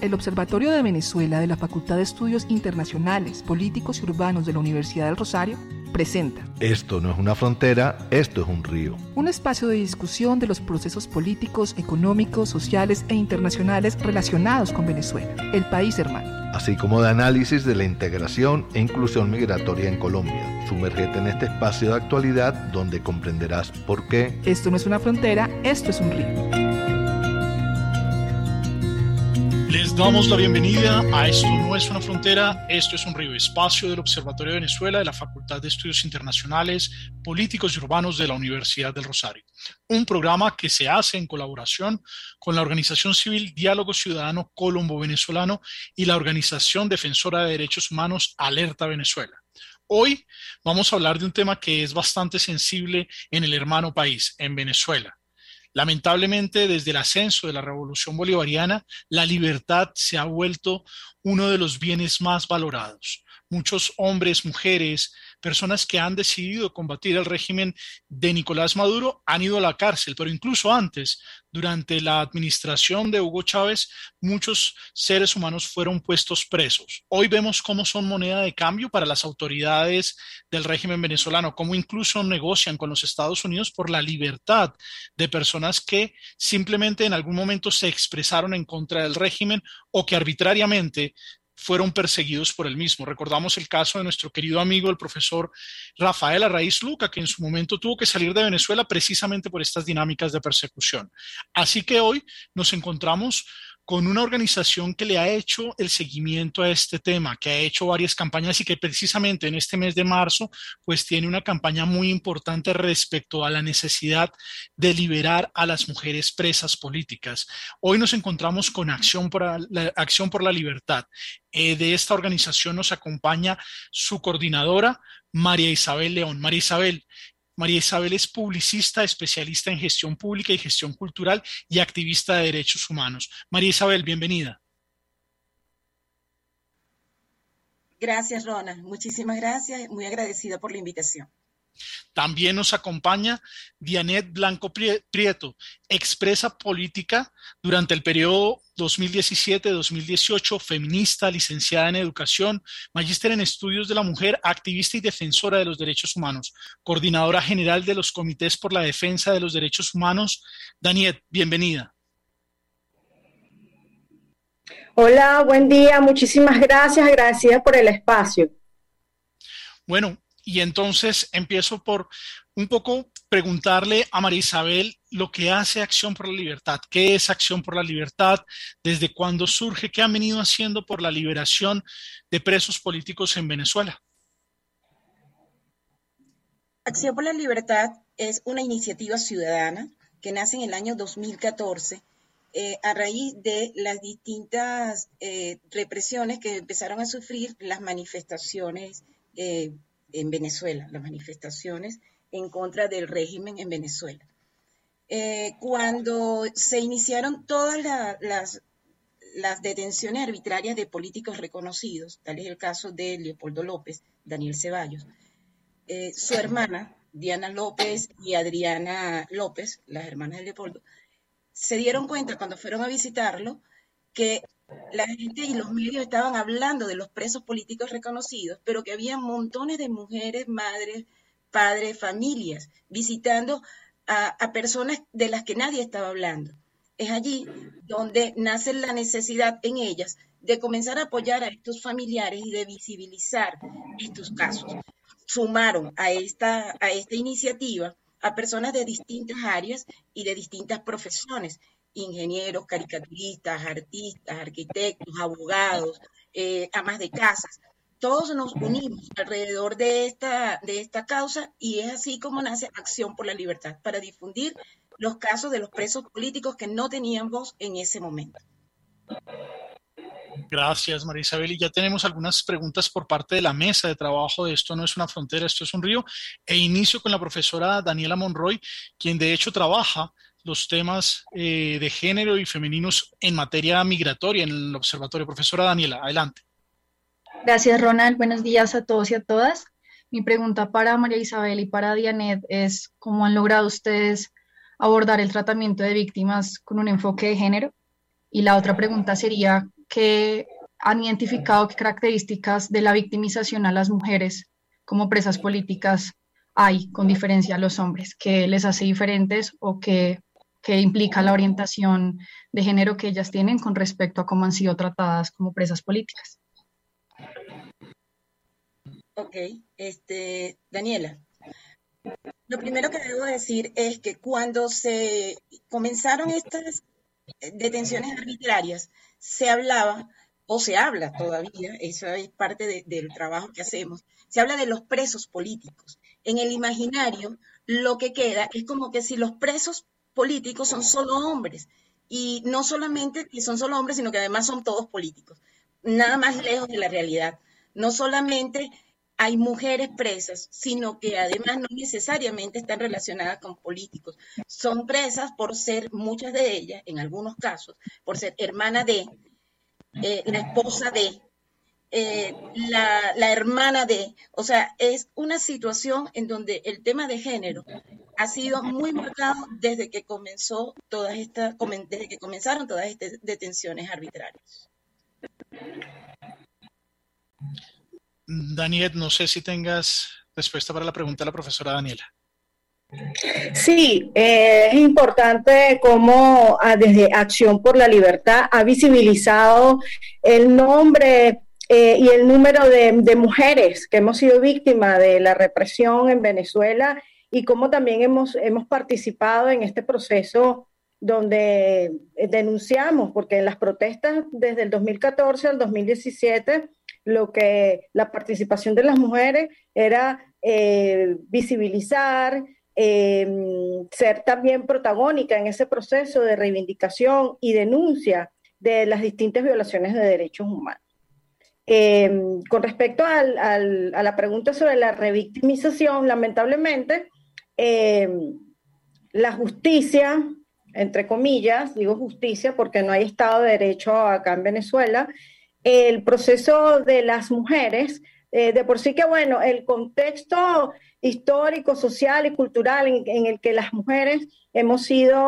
El Observatorio de Venezuela de la Facultad de Estudios Internacionales, Políticos y Urbanos de la Universidad del Rosario presenta Esto no es una frontera, esto es un río. Un espacio de discusión de los procesos políticos, económicos, sociales e internacionales relacionados con Venezuela, el país hermano. Así como de análisis de la integración e inclusión migratoria en Colombia. Sumérgete en este espacio de actualidad donde comprenderás por qué esto no es una frontera, esto es un río. Les damos la bienvenida a Esto no es una frontera, esto es un río, espacio del Observatorio de Venezuela de la Facultad de Estudios Internacionales, Políticos y Urbanos de la Universidad del Rosario. Un programa que se hace en colaboración con la organización civil Diálogo Ciudadano Colombo-Venezolano y la organización defensora de derechos humanos Alerta Venezuela. Hoy vamos a hablar de un tema que es bastante sensible en el hermano país, en Venezuela. Lamentablemente, desde el ascenso de la Revolución Bolivariana, la libertad se ha vuelto uno de los bienes más valorados. Muchos hombres, mujeres, personas que han decidido combatir el régimen de Nicolás Maduro han ido a la cárcel, pero incluso antes, durante la administración de Hugo Chávez, muchos seres humanos fueron puestos presos. Hoy vemos cómo son moneda de cambio para las autoridades del régimen venezolano, cómo incluso negocian con los Estados Unidos por la libertad de personas que simplemente en algún momento se expresaron en contra del régimen o que arbitrariamente fueron perseguidos por el mismo. Recordamos el caso de nuestro querido amigo, el profesor Rafael Arraiz Luca, que en su momento tuvo que salir de Venezuela precisamente por estas dinámicas de persecución. Así que hoy nos encontramos con una organización que le ha hecho el seguimiento a este tema, que ha hecho varias campañas y que precisamente en este mes de marzo pues tiene una campaña muy importante respecto a la necesidad de liberar a las mujeres presas políticas. Hoy nos encontramos con Acción por la Libertad. De esta organización nos acompaña su coordinadora, María Isabel León. María Isabel es publicista, especialista en gestión pública y gestión cultural y activista de derechos humanos. María Isabel, bienvenida. Gracias, Ronald. Muchísimas gracias. Muy agradecida por la invitación. También nos acompaña Dianet Blanco Prieto, expresa política durante el periodo 2017-2018, feminista, licenciada en educación, magíster en estudios de la mujer, activista y defensora de los derechos humanos, coordinadora general de los comités por la defensa de los derechos humanos. Dianet, bienvenida. Hola, buen día, muchísimas gracias, agradecida por el espacio. Bueno, y entonces empiezo por un poco preguntarle a María Isabel lo que hace Acción por la Libertad. ¿Qué es Acción por la Libertad? ¿Desde cuándo surge? ¿Qué han venido haciendo por la liberación de presos políticos en Venezuela? Acción por la Libertad es una iniciativa ciudadana que nace en el año 2014 a raíz de las distintas represiones que empezaron a sufrir las manifestaciones en Venezuela, las manifestaciones en contra del régimen en Venezuela. Cuando se iniciaron todas las detenciones arbitrarias de políticos reconocidos, tal es el caso de Leopoldo López, Daniel Ceballos, su hermana, Diana López y Adriana López, las hermanas de Leopoldo, se dieron cuenta cuando fueron a visitarlo que la gente y los medios estaban hablando de los presos políticos reconocidos, pero que había montones de mujeres, madres, padres, familias, visitando a personas de las que nadie estaba hablando. Es allí donde nace la necesidad en ellas de comenzar a apoyar a estos familiares y de visibilizar estos casos. Sumaron a esta iniciativa a personas de distintas áreas y de distintas profesiones, ingenieros, caricaturistas, artistas, arquitectos, abogados, amas de casas. Todos nos unimos alrededor de esta causa y es así como nace Acción por la Libertad, para difundir los casos de los presos políticos que no tenían voz en ese momento. Gracias, María Isabel. Y ya tenemos algunas preguntas por parte de la mesa de trabajo de Esto no es una frontera, esto es un río. E inicio con la profesora Daniela Monroy, quien de hecho trabaja los temas de género y femeninos en materia migratoria en el observatorio. Profesora Daniela, adelante. Gracias, Ronald. Buenos días a todos y a todas. Mi pregunta para María Isabel y para Dianet es ¿cómo han logrado ustedes abordar el tratamiento de víctimas con un enfoque de género? Y la otra pregunta sería que han identificado qué características de la victimización a las mujeres como presas políticas hay con diferencia a los hombres, que les hace diferentes o que implica la orientación de género que ellas tienen con respecto a cómo han sido tratadas como presas políticas. Ok, Daniela, lo primero que debo decir es que cuando se comenzaron estas detenciones arbitrarias, se hablaba, o se habla todavía, eso es parte del trabajo que hacemos, se habla de los presos políticos. En el imaginario, lo que queda es como que si los presos políticos son solo hombres, y no solamente que son solo hombres, sino que además son todos políticos. Nada más lejos de la realidad. No solamente hay mujeres presas, sino que además no necesariamente están relacionadas con políticos. Son presas por ser, muchas de ellas, en algunos casos, por ser hermana de, la esposa de, la hermana de, o sea, es una situación en donde el tema de género ha sido muy marcado desde que comenzaron todas estas detenciones arbitrarias. Daniel, no sé si tengas respuesta para la pregunta de la profesora Daniela. Sí, es importante cómo desde Acción por la Libertad ha visibilizado el nombre y el número de mujeres que hemos sido víctimas de la represión en Venezuela y cómo también hemos participado en este proceso donde denunciamos, porque en las protestas desde el 2014 al 2017, la participación de las mujeres era visibilizar, ser también protagónica en ese proceso de reivindicación y denuncia de las distintas violaciones de derechos humanos. Con respecto a la pregunta sobre la revictimización, lamentablemente, la justicia, entre comillas, digo justicia porque no hay Estado de Derecho acá en Venezuela, el proceso de las mujeres, de por sí que, bueno, el contexto histórico, social y cultural en el que las mujeres hemos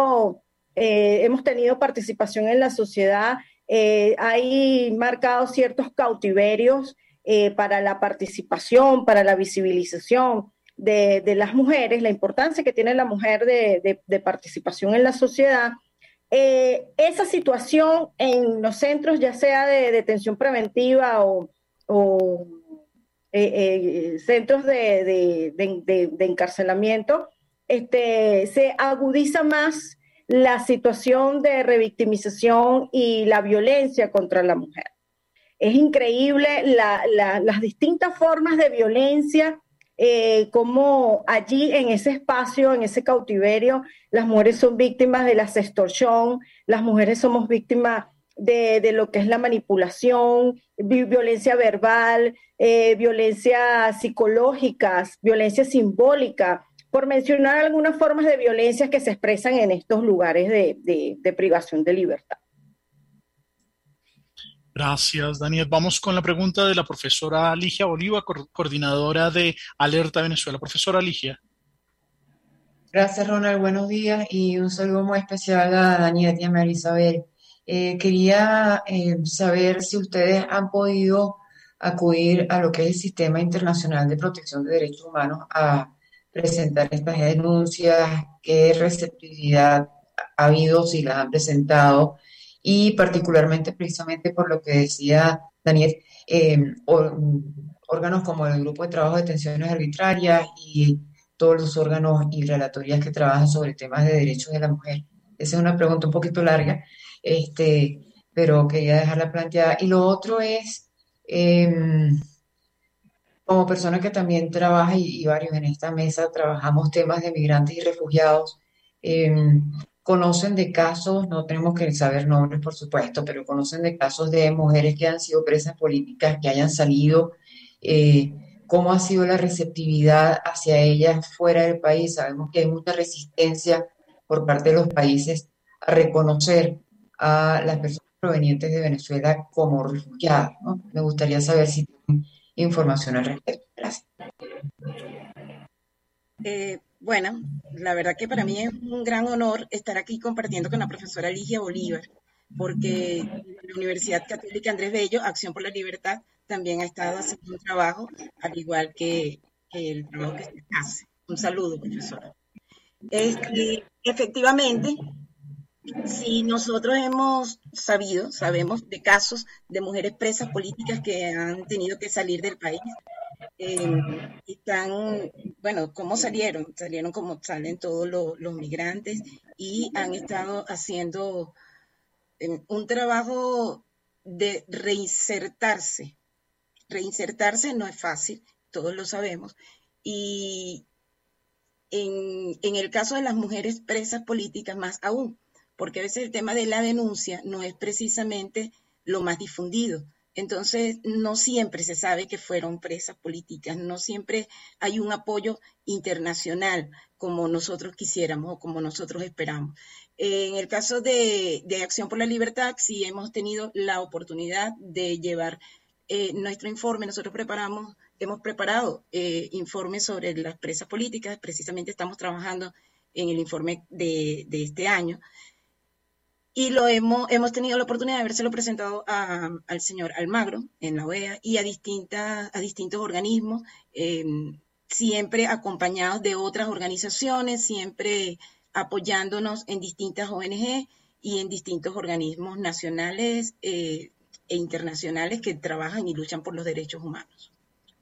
tenido participación en la sociedad, hay marcado ciertos cautiverios para la participación, para la visibilización de las mujeres, la importancia que tiene la mujer de participación en la sociedad. Esa situación en los centros, ya sea de detención preventiva o centros de encarcelamiento, se agudiza más la situación de revictimización y la violencia contra la mujer. Es increíble las distintas formas de violencia, como allí en ese espacio, en ese cautiverio, las mujeres son víctimas de la sextorsión, las mujeres somos víctimas de lo que es la manipulación, violencia verbal, violencia psicológica, violencia simbólica, por mencionar algunas formas de violencia que se expresan en estos lugares de privación de libertad. Gracias, Daniel. Vamos con la pregunta de la profesora Ligia Bolívar, coordinadora de Alerta Venezuela. Profesora Ligia. Gracias, Ronald. Buenos días y un saludo muy especial a Daniel y a María Isabel. Quería saber si ustedes han podido acudir a lo que es el Sistema Internacional de Protección de Derechos Humanos a presentar estas denuncias, qué receptividad ha habido, si las han presentado, y particularmente precisamente por lo que decía Daniel, órganos como el Grupo de Trabajo de Detenciones Arbitrarias y todos los órganos y relatorías que trabajan sobre temas de derechos de la mujer. Esa es una pregunta un poquito larga, pero quería dejarla planteada. Y lo otro es, como persona que también trabaja y varios en esta mesa trabajamos temas de migrantes y refugiados, conocen de casos, no tenemos que saber nombres por supuesto, pero conocen de casos de mujeres que han sido presas políticas, que hayan salido, cómo ha sido la receptividad hacia ellas fuera del país. Sabemos que hay mucha resistencia por parte de los países a reconocer a las personas provenientes de Venezuela como refugiadas, ¿no? Me gustaría saber si tienen información al respecto. Gracias. Bueno, la verdad que para mí es un gran honor estar aquí compartiendo con la profesora Ligia Bolívar, porque la Universidad Católica Andrés Bello, Acción por la Libertad, también ha estado haciendo un trabajo, al igual que el trabajo que se hace. Un saludo, profesora. Efectivamente, si nosotros sabemos de casos de mujeres presas políticas que han tenido que salir del país. ¿Cómo salieron? Salieron como salen todos los migrantes y han estado haciendo un trabajo de reinsertarse. Reinsertarse no es fácil, todos lo sabemos. Y en el caso de las mujeres presas políticas, más aún, porque a veces el tema de la denuncia no es precisamente lo más difundido. Entonces, no siempre se sabe que fueron presas políticas, no siempre hay un apoyo internacional como nosotros quisiéramos o como nosotros esperamos. En el caso de Acción por la Libertad, sí hemos tenido la oportunidad de llevar nuestro informe. Nosotros hemos preparado informes sobre las presas políticas, precisamente estamos trabajando en el informe de este año. Y hemos tenido la oportunidad de habérselo presentado al señor Almagro en la OEA y a distintos organismos, siempre acompañados de otras organizaciones, siempre apoyándonos en distintas ONG y en distintos organismos nacionales e internacionales que trabajan y luchan por los derechos humanos.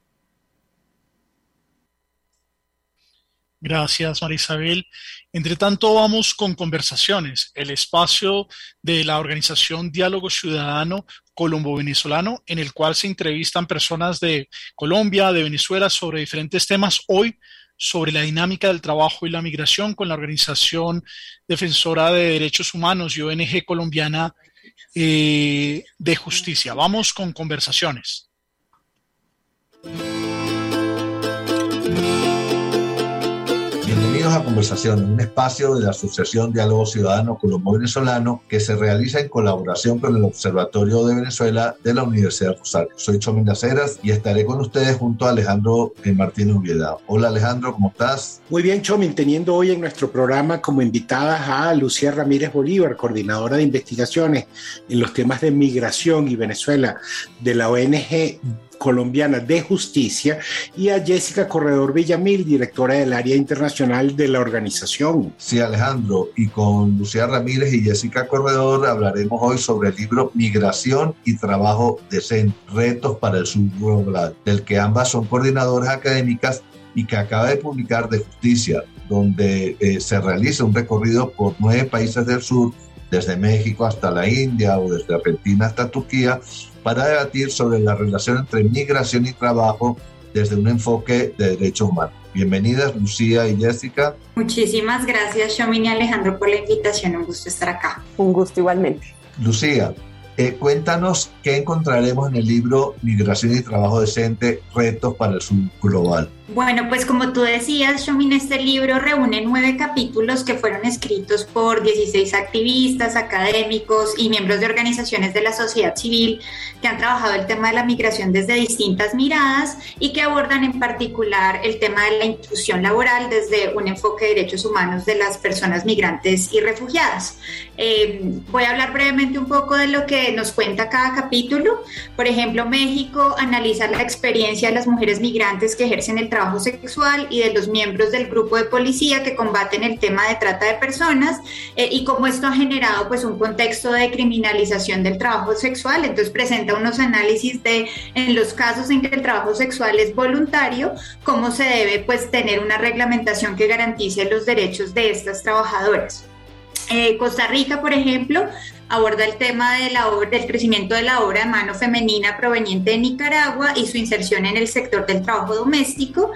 Gracias, María Isabel. Entre tanto, vamos con conversaciones, el espacio de la organización Diálogo Ciudadano Colombo-Venezolano, en el cual se entrevistan personas de Colombia, de Venezuela, sobre diferentes temas. Hoy, sobre la dinámica del trabajo y la migración, con la organización defensora de derechos humanos y ONG colombiana de justicia. Vamos con conversaciones. Bienvenidos a Conversaciones, un espacio de la Asociación Diálogo Ciudadano Colombo-Venezolano que se realiza en colaboración con el Observatorio de Venezuela de la Universidad del Rosario. Soy Chomin Las Heras y estaré con ustedes junto a Alejandro Martínez Ubieda. Hola Alejandro, ¿cómo estás? Muy bien, Chomin, teniendo hoy en nuestro programa como invitadas a Lucía Ramírez Bolívar, coordinadora de investigaciones en los temas de migración y Venezuela de la ONG colombiana de justicia, y a Jessica Corredor Villamil, directora del área internacional de la organización. Sí, Alejandro, y con Lucía Ramírez y Jessica Corredor hablaremos hoy sobre el libro Migración y Trabajo Decente, retos para el sur global, del que ambas son coordinadoras académicas y que acaba de publicar De Justicia, donde se realiza un recorrido por 9 países del sur, desde México hasta la India o desde Argentina hasta Turquía, para debatir sobre la relación entre migración y trabajo desde un enfoque de derechos humanos. Bienvenidas, Lucía y Jessica. Muchísimas gracias, Chomin y Alejandro, por la invitación. Un gusto estar acá. Un gusto igualmente. Lucía, cuéntanos qué encontraremos en el libro Migración y Trabajo Decente, retos para el sur global. Bueno, pues como tú decías, Chomin, este libro reúne 9 capítulos que fueron escritos por 16 activistas, académicos y miembros de organizaciones de la sociedad civil que han trabajado el tema de la migración desde distintas miradas y que abordan en particular el tema de la inclusión laboral desde un enfoque de derechos humanos de las personas migrantes y refugiadas. Voy a hablar brevemente un poco de lo que nos cuenta cada capítulo. Por ejemplo, México analiza la experiencia de las mujeres migrantes que ejercen el trabajo sexual y de los miembros del grupo de policía que combaten el tema de trata de personas y cómo esto ha generado pues un contexto de criminalización del trabajo sexual. Entonces presenta unos análisis de en los casos en que el trabajo sexual es voluntario, cómo se debe pues tener una reglamentación que garantice los derechos de estas trabajadoras. Costa Rica, por ejemplo, aborda el tema del crecimiento de la obra de mano femenina proveniente de Nicaragua y su inserción en el sector del trabajo doméstico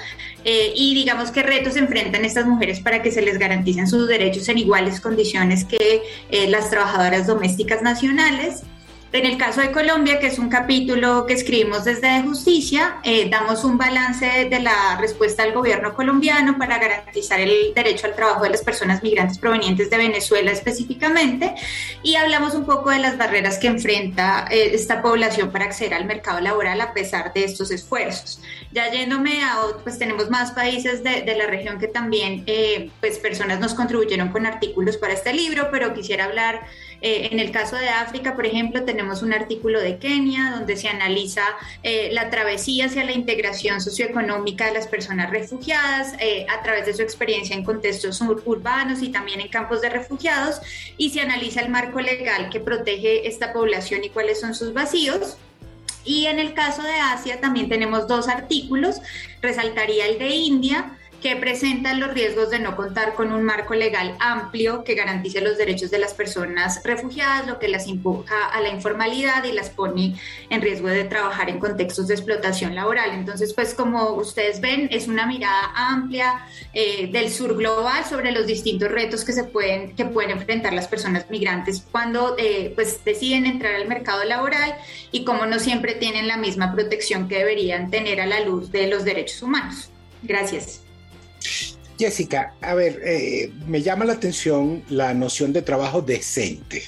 y digamos qué retos enfrentan estas mujeres para que se les garanticen sus derechos en iguales condiciones que las trabajadoras domésticas nacionales. En el caso de Colombia, que es un capítulo que escribimos desde De Justicia, damos un balance de la respuesta del gobierno colombiano para garantizar el derecho al trabajo de las personas migrantes provenientes de Venezuela específicamente, y hablamos un poco de las barreras que enfrenta esta población para acceder al mercado laboral a pesar de estos esfuerzos. Ya yéndome a pues tenemos más países de la región que también pues personas nos contribuyeron con artículos para este libro, pero quisiera hablar En el caso de África, por ejemplo, tenemos un artículo de Kenia donde se analiza la travesía hacia la integración socioeconómica de las personas refugiadas a través de su experiencia en contextos urbanos y también en campos de refugiados, y se analiza el marco legal que protege esta población y cuáles son sus vacíos. Y en el caso de Asia también tenemos 2 artículos. Resaltaría el de India, que presenta los riesgos de no contar con un marco legal amplio que garantice los derechos de las personas refugiadas, lo que las empuja a la informalidad y las pone en riesgo de trabajar en contextos de explotación laboral. Entonces, pues como ustedes ven, es una mirada amplia del sur global sobre los distintos retos que pueden enfrentar las personas migrantes cuando pues deciden entrar al mercado laboral y cómo no siempre tienen la misma protección que deberían tener a la luz de los derechos humanos. Gracias. Jessica, a ver, me llama la atención la noción de trabajo decente.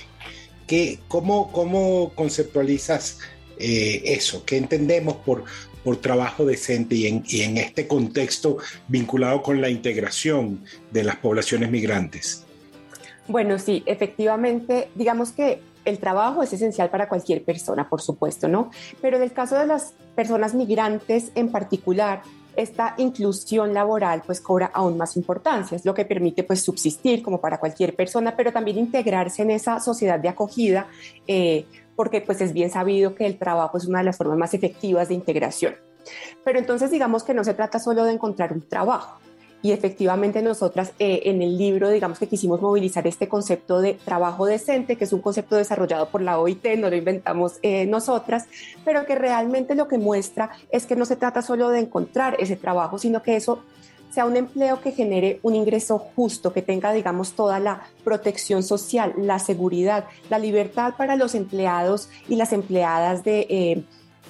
¿Cómo conceptualizas eso? ¿Qué entendemos por trabajo decente y en este contexto vinculado con la integración de las poblaciones migrantes? Bueno, sí, efectivamente, digamos que el trabajo es esencial para cualquier persona, por supuesto, ¿no? Pero en el caso de las personas migrantes en particular, esta inclusión laboral pues cobra aún más importancia, es lo que permite pues subsistir como para cualquier persona, pero también integrarse en esa sociedad de acogida, porque pues es bien sabido que el trabajo es una de las formas más efectivas de integración. Pero entonces digamos que no se trata solo de encontrar un trabajo, y efectivamente nosotras en el libro digamos que quisimos movilizar este concepto de trabajo decente, que es un concepto desarrollado por la OIT, no lo inventamos nosotras, pero que realmente lo que muestra es que no se trata solo de encontrar ese trabajo, sino que eso sea un empleo que genere un ingreso justo, que tenga digamos toda la protección social, la seguridad, la libertad para los empleados y las empleadas de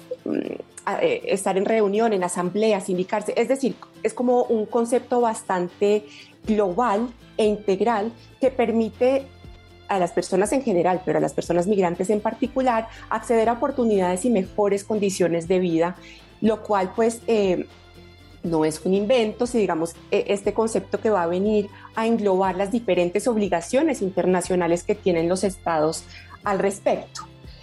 estar en reunión, en asamblea, sindicarse, es decir, es como un concepto bastante global e integral que permite a las personas en general, pero a las personas migrantes en particular, acceder a oportunidades y mejores condiciones de vida, lo cual pues no es un invento, si digamos este concepto que va a venir a englobar las diferentes obligaciones internacionales que tienen los estados al respecto.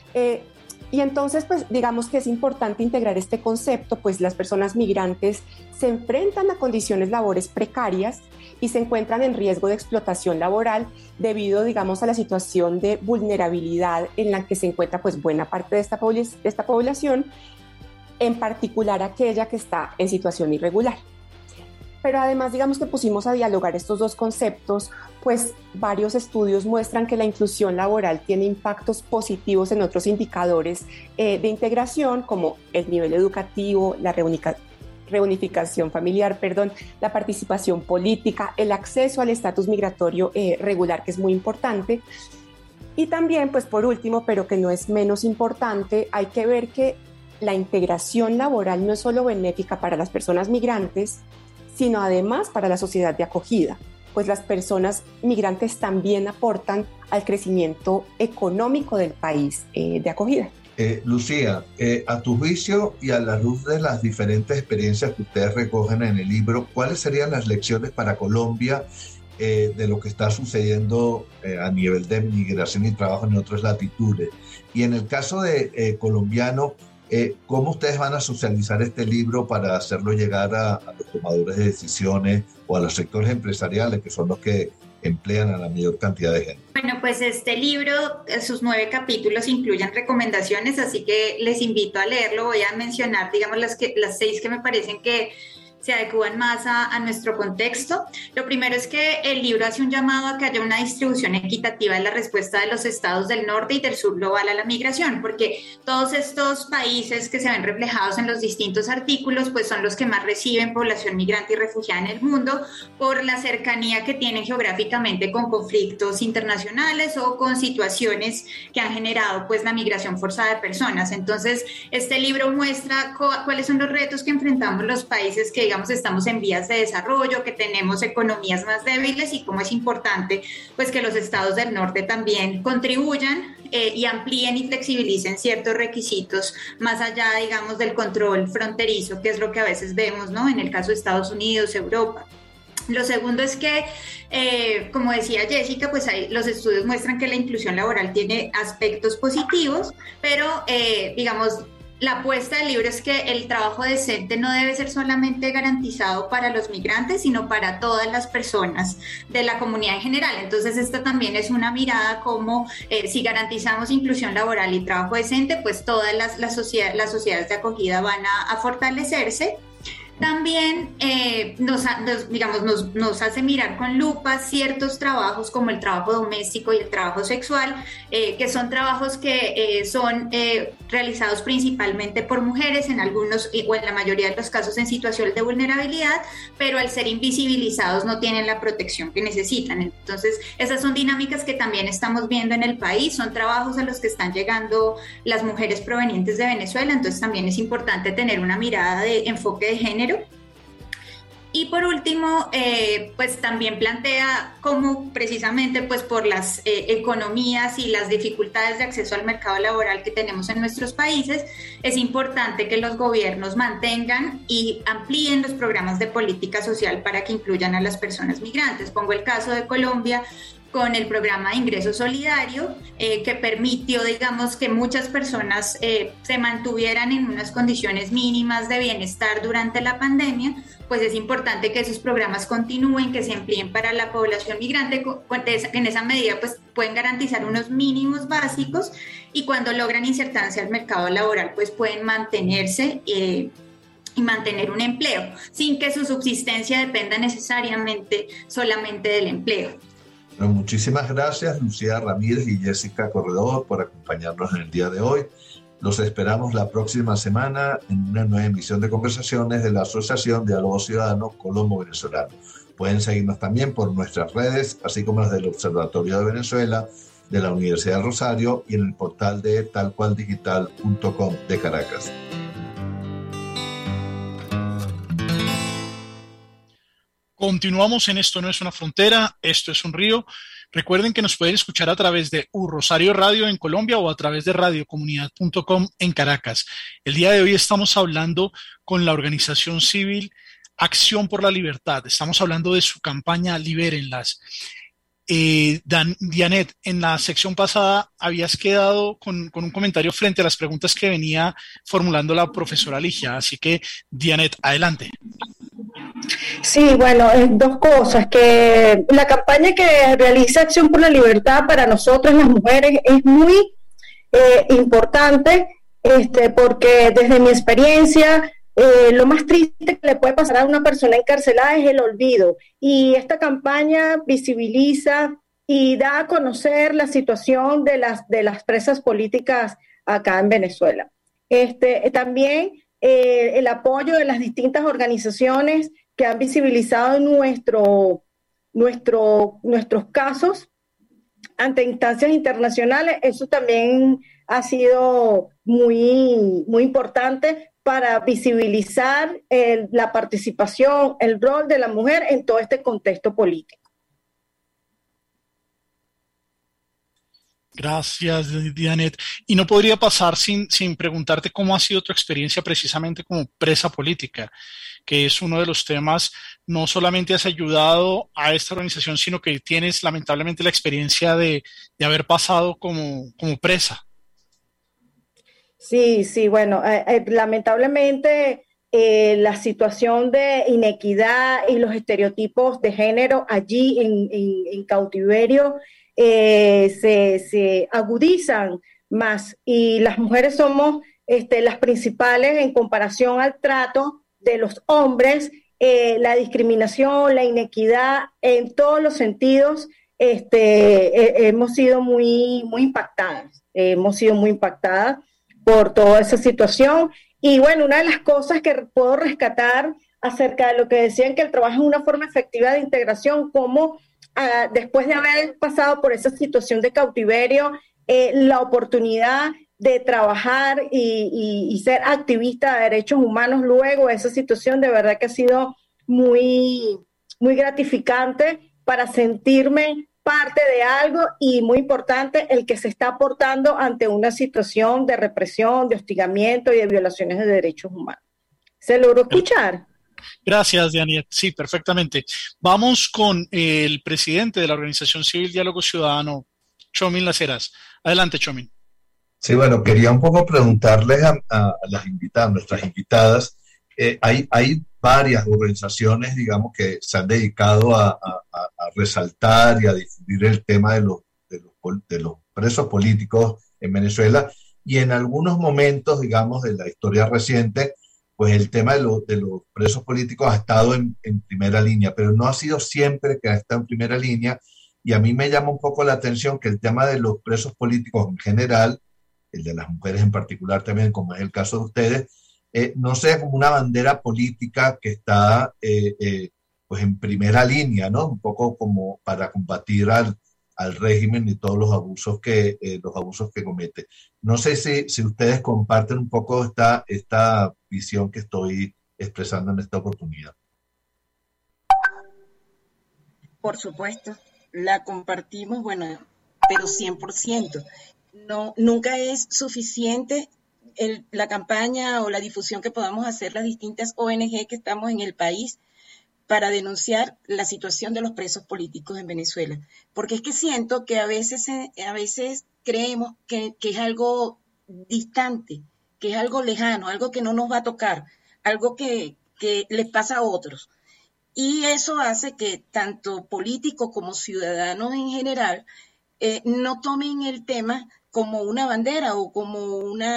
Y entonces, pues digamos que es importante integrar este concepto, pues las personas migrantes se enfrentan a condiciones laborales precarias y se encuentran en riesgo de explotación laboral debido, digamos, a la situación de vulnerabilidad en la que se encuentra pues buena parte de esta población, en particular aquella que está en situación irregular. Pero además, digamos que pusimos a dialogar estos 2 conceptos, pues varios estudios muestran que la inclusión laboral tiene impactos positivos en otros indicadores de integración, como el nivel educativo, la reunificación familiar, la participación política, el acceso al estatus migratorio regular, que es muy importante. Y también, pues por último, pero que no es menos importante, hay que ver que la integración laboral no es solo benéfica para las personas migrantes, sino además para la sociedad de acogida, pues las personas migrantes también aportan al crecimiento económico del país de acogida. Lucía, a tu juicio y a la luz de las diferentes experiencias que ustedes recogen en el libro, ¿cuáles serían las lecciones para Colombia de lo que está sucediendo a nivel de migración y trabajo en otras latitudes? Y en el caso de colombiano, ¿cómo ustedes van a socializar este libro para hacerlo llegar a los tomadores de decisiones o a los sectores empresariales, que son los que emplean a la mayor cantidad de gente? Bueno, pues este libro, sus 9 capítulos incluyen recomendaciones, así que les invito a leerlo. Voy a mencionar, digamos, las 6 que me parecen que se adecúan más a nuestro contexto. Lo primero es que el libro hace un llamado a que haya una distribución equitativa en la respuesta de los estados del norte y del sur global a la migración, porque todos estos países que se ven reflejados en los distintos artículos, pues son los que más reciben población migrante y refugiada en el mundo por la cercanía que tienen geográficamente con conflictos internacionales o con situaciones que han generado pues la migración forzada de personas. Entonces, este libro muestra cuáles son los retos que enfrentamos los países que digamos estamos en vías de desarrollo, que tenemos economías más débiles y cómo es importante pues que los estados del norte también contribuyan y amplíen y flexibilicen ciertos requisitos más allá, digamos, del control fronterizo, que es lo que a veces vemos, ¿no? En el caso de Estados Unidos, Europa. Lo segundo es que, como decía Jessica, pues los estudios muestran que la inclusión laboral tiene aspectos positivos, pero digamos, la apuesta del libro es que el trabajo decente no debe ser solamente garantizado para los migrantes, sino para todas las personas de la comunidad en general. Entonces, esta también es una mirada como si garantizamos inclusión laboral y trabajo decente, pues todas las sociedades de acogida van a fortalecerse. También nos hace mirar con lupa ciertos trabajos como el trabajo doméstico y el trabajo sexual, que son trabajos que son realizados principalmente por mujeres, en algunos o en la mayoría de los casos en situación de vulnerabilidad, pero al ser invisibilizados no tienen la protección que necesitan. Entonces, esas son dinámicas que también estamos viendo en el país, son trabajos a los que están llegando las mujeres provenientes de Venezuela, entonces también es importante tener una mirada de enfoque de género. Y por último, pues también plantea cómo precisamente pues por las economías y las dificultades de acceso al mercado laboral que tenemos en nuestros países, es importante que los gobiernos mantengan y amplíen los programas de política social para que incluyan a las personas migrantes. Pongo el caso de Colombia con el programa de ingreso solidario, que permitió, digamos, que muchas personas se mantuvieran en unas condiciones mínimas de bienestar durante la pandemia. Pues es importante que esos programas continúen, que se amplíen para la población migrante, en esa medida pues pueden garantizar unos mínimos básicos y cuando logran insertarse al mercado laboral pues pueden mantenerse y mantener un empleo, sin que su subsistencia dependa necesariamente solamente del empleo. Bueno, muchísimas gracias Lucía Ramírez y Jessica Corredor por acompañarnos en el día de hoy. Los esperamos la próxima semana en una nueva emisión de conversaciones de la Asociación Diálogo Ciudadano Colombo-Venezolano. Pueden seguirnos también por nuestras redes, así como las del Observatorio de Venezuela, de la Universidad de Rosario y en el portal de talcualdigital.com de Caracas. Continuamos en Esto no es una frontera, esto es un río. Recuerden que nos pueden escuchar a través de Rosario Radio en Colombia o a través de radiocomunidad.com en Caracas. El día de hoy estamos hablando con la organización civil Acción por la Libertad. Estamos hablando de su campaña Libérenlas. Dianet, en la sección pasada habías quedado con un comentario frente a las preguntas que venía formulando la profesora Ligia. Así que, Dianet, adelante. Sí, bueno, dos cosas, que la campaña que realiza Acción por la Libertad para nosotras las mujeres es muy importante, porque desde mi experiencia lo más triste que le puede pasar a una persona encarcelada es el olvido, y esta campaña visibiliza y da a conocer la situación de las presas políticas acá en Venezuela. También el apoyo de las distintas organizaciones que han visibilizado nuestros casos ante instancias internacionales, eso también ha sido muy, muy importante para visibilizar la participación, el rol de la mujer en todo este contexto político. Gracias, Dianet. Y no podría pasar sin preguntarte cómo ha sido tu experiencia precisamente como presa política, que es uno de los temas. No solamente has ayudado a esta organización, sino que tienes lamentablemente la experiencia de haber pasado como presa. Sí, bueno, lamentablemente la situación de inequidad y los estereotipos de género allí en cautiverio se agudizan más, y las mujeres somos las principales en comparación al trato de los hombres, la discriminación, la inequidad en todos los sentidos. Hemos sido muy impactadas por toda esa situación. Y bueno, una de las cosas que puedo rescatar acerca de lo que decían, que el trabajo es una forma efectiva de integración, como después de haber pasado por esa situación de cautiverio, la oportunidad de trabajar y ser activista de derechos humanos luego de esa situación, de verdad que ha sido muy, muy gratificante para sentirme parte de algo, y muy importante el que se está aportando ante una situación de represión, de hostigamiento y de violaciones de derechos humanos. ¿Se logró escuchar? Gracias, Dianiet. Sí, perfectamente. Vamos con el presidente de la Organización Civil Diálogo Ciudadano, Txomin Las Heras. Adelante, Txomin. Sí, bueno, quería un poco preguntarles a las invitadas, nuestras invitadas. Hay varias organizaciones, digamos, que se han dedicado a resaltar y a difundir el tema de los presos políticos en Venezuela, y en algunos momentos, digamos, de la historia reciente, pues el tema de los presos políticos ha estado en primera línea, pero no ha sido siempre que ha estado en primera línea, y a mí me llama un poco la atención que el tema de los presos políticos en general, el de las mujeres en particular también, como es el caso de ustedes, no sea como una bandera política que está pues en primera línea, ¿no? Un poco como para combatir al régimen y todos los abusos que comete. No sé si ustedes comparten un poco esta visión que estoy expresando en esta oportunidad. Por supuesto, la compartimos, bueno, pero 100%. No, nunca es suficiente la campaña o la difusión que podamos hacer las distintas ONG que estamos en el país para denunciar la situación de los presos políticos en Venezuela. Porque es que siento que a veces creemos que es algo distante, que es algo lejano, algo que no nos va a tocar, algo que les pasa a otros. Y eso hace que tanto políticos como ciudadanos en general no tomen el tema como una bandera o como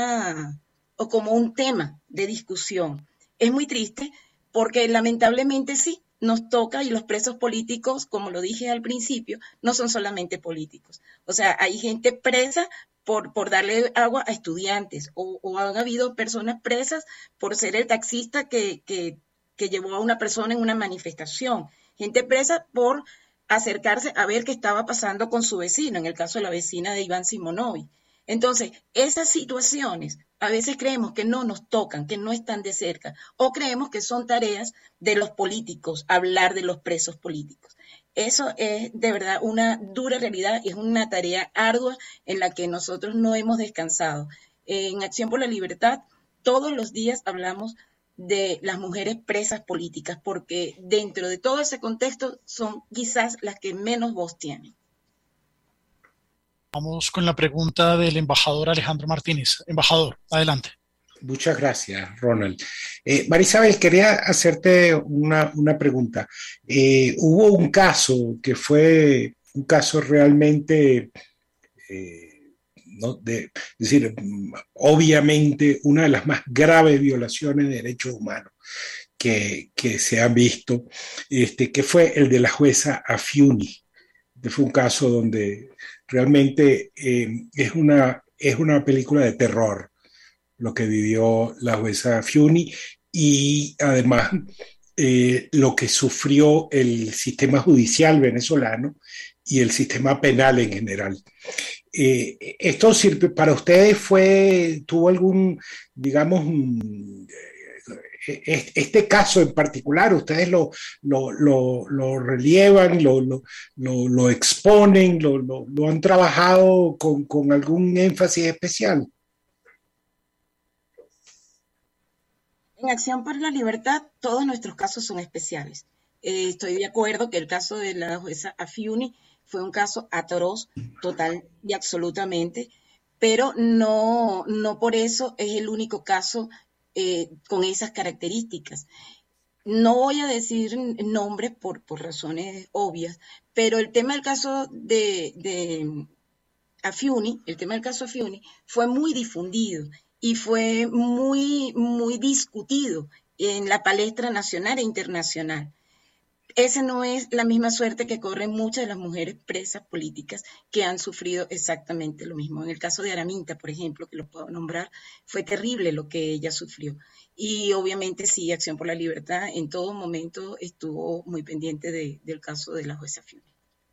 un tema de discusión. Es muy triste porque lamentablemente sí, nos toca, y los presos políticos, como lo dije al principio, no son solamente políticos. O sea, hay gente presa por darle agua a estudiantes, o han habido personas presas por ser el taxista que llevó a una persona en una manifestación, gente presa por acercarse a ver qué estaba pasando con su vecino, en el caso de la vecina de Iván Simonovic. Entonces, esas situaciones a veces creemos que no nos tocan, que no están de cerca, o creemos que son tareas de los políticos, hablar de los presos políticos. Eso es de verdad una dura realidad y es una tarea ardua en la que nosotros no hemos descansado. En Acción por la Libertad, todos los días hablamos de las mujeres presas políticas, porque dentro de todo ese contexto son quizás las que menos voz tienen. Vamos con la pregunta del embajador Alejandro Martínez. Embajador, adelante. Muchas gracias, Ronald. María Isabel, quería hacerte una pregunta. Hubo un caso que fue un caso realmente, es decir, obviamente una de las más graves violaciones de derechos humanos que se han visto, que fue el de la jueza Afiuni. Fue un caso donde realmente es una película de terror lo que vivió la jueza Afiuni, y además lo que sufrió el sistema judicial venezolano y el sistema penal en general. ¿Esto sirve para ustedes? ¿Tuvo algún, digamos, este caso en particular, ustedes lo relievan, lo exponen, lo han trabajado con algún énfasis especial? En Acción por la Libertad, todos nuestros casos son especiales. Estoy de acuerdo que el caso de la jueza Afiuni fue un caso atroz, total y absolutamente, pero no por eso es el único caso con esas características. No voy a decir nombres por razones obvias, pero el tema del caso de Afiuni, fue muy difundido y fue muy discutido en la palestra nacional e internacional. Esa no es la misma suerte que corren muchas de las mujeres presas políticas que han sufrido exactamente lo mismo. En el caso de Araminta, por ejemplo, que lo puedo nombrar, fue terrible lo que ella sufrió. Y obviamente sí, Acción por la Libertad en todo momento estuvo muy pendiente del caso de la jueza Fiume.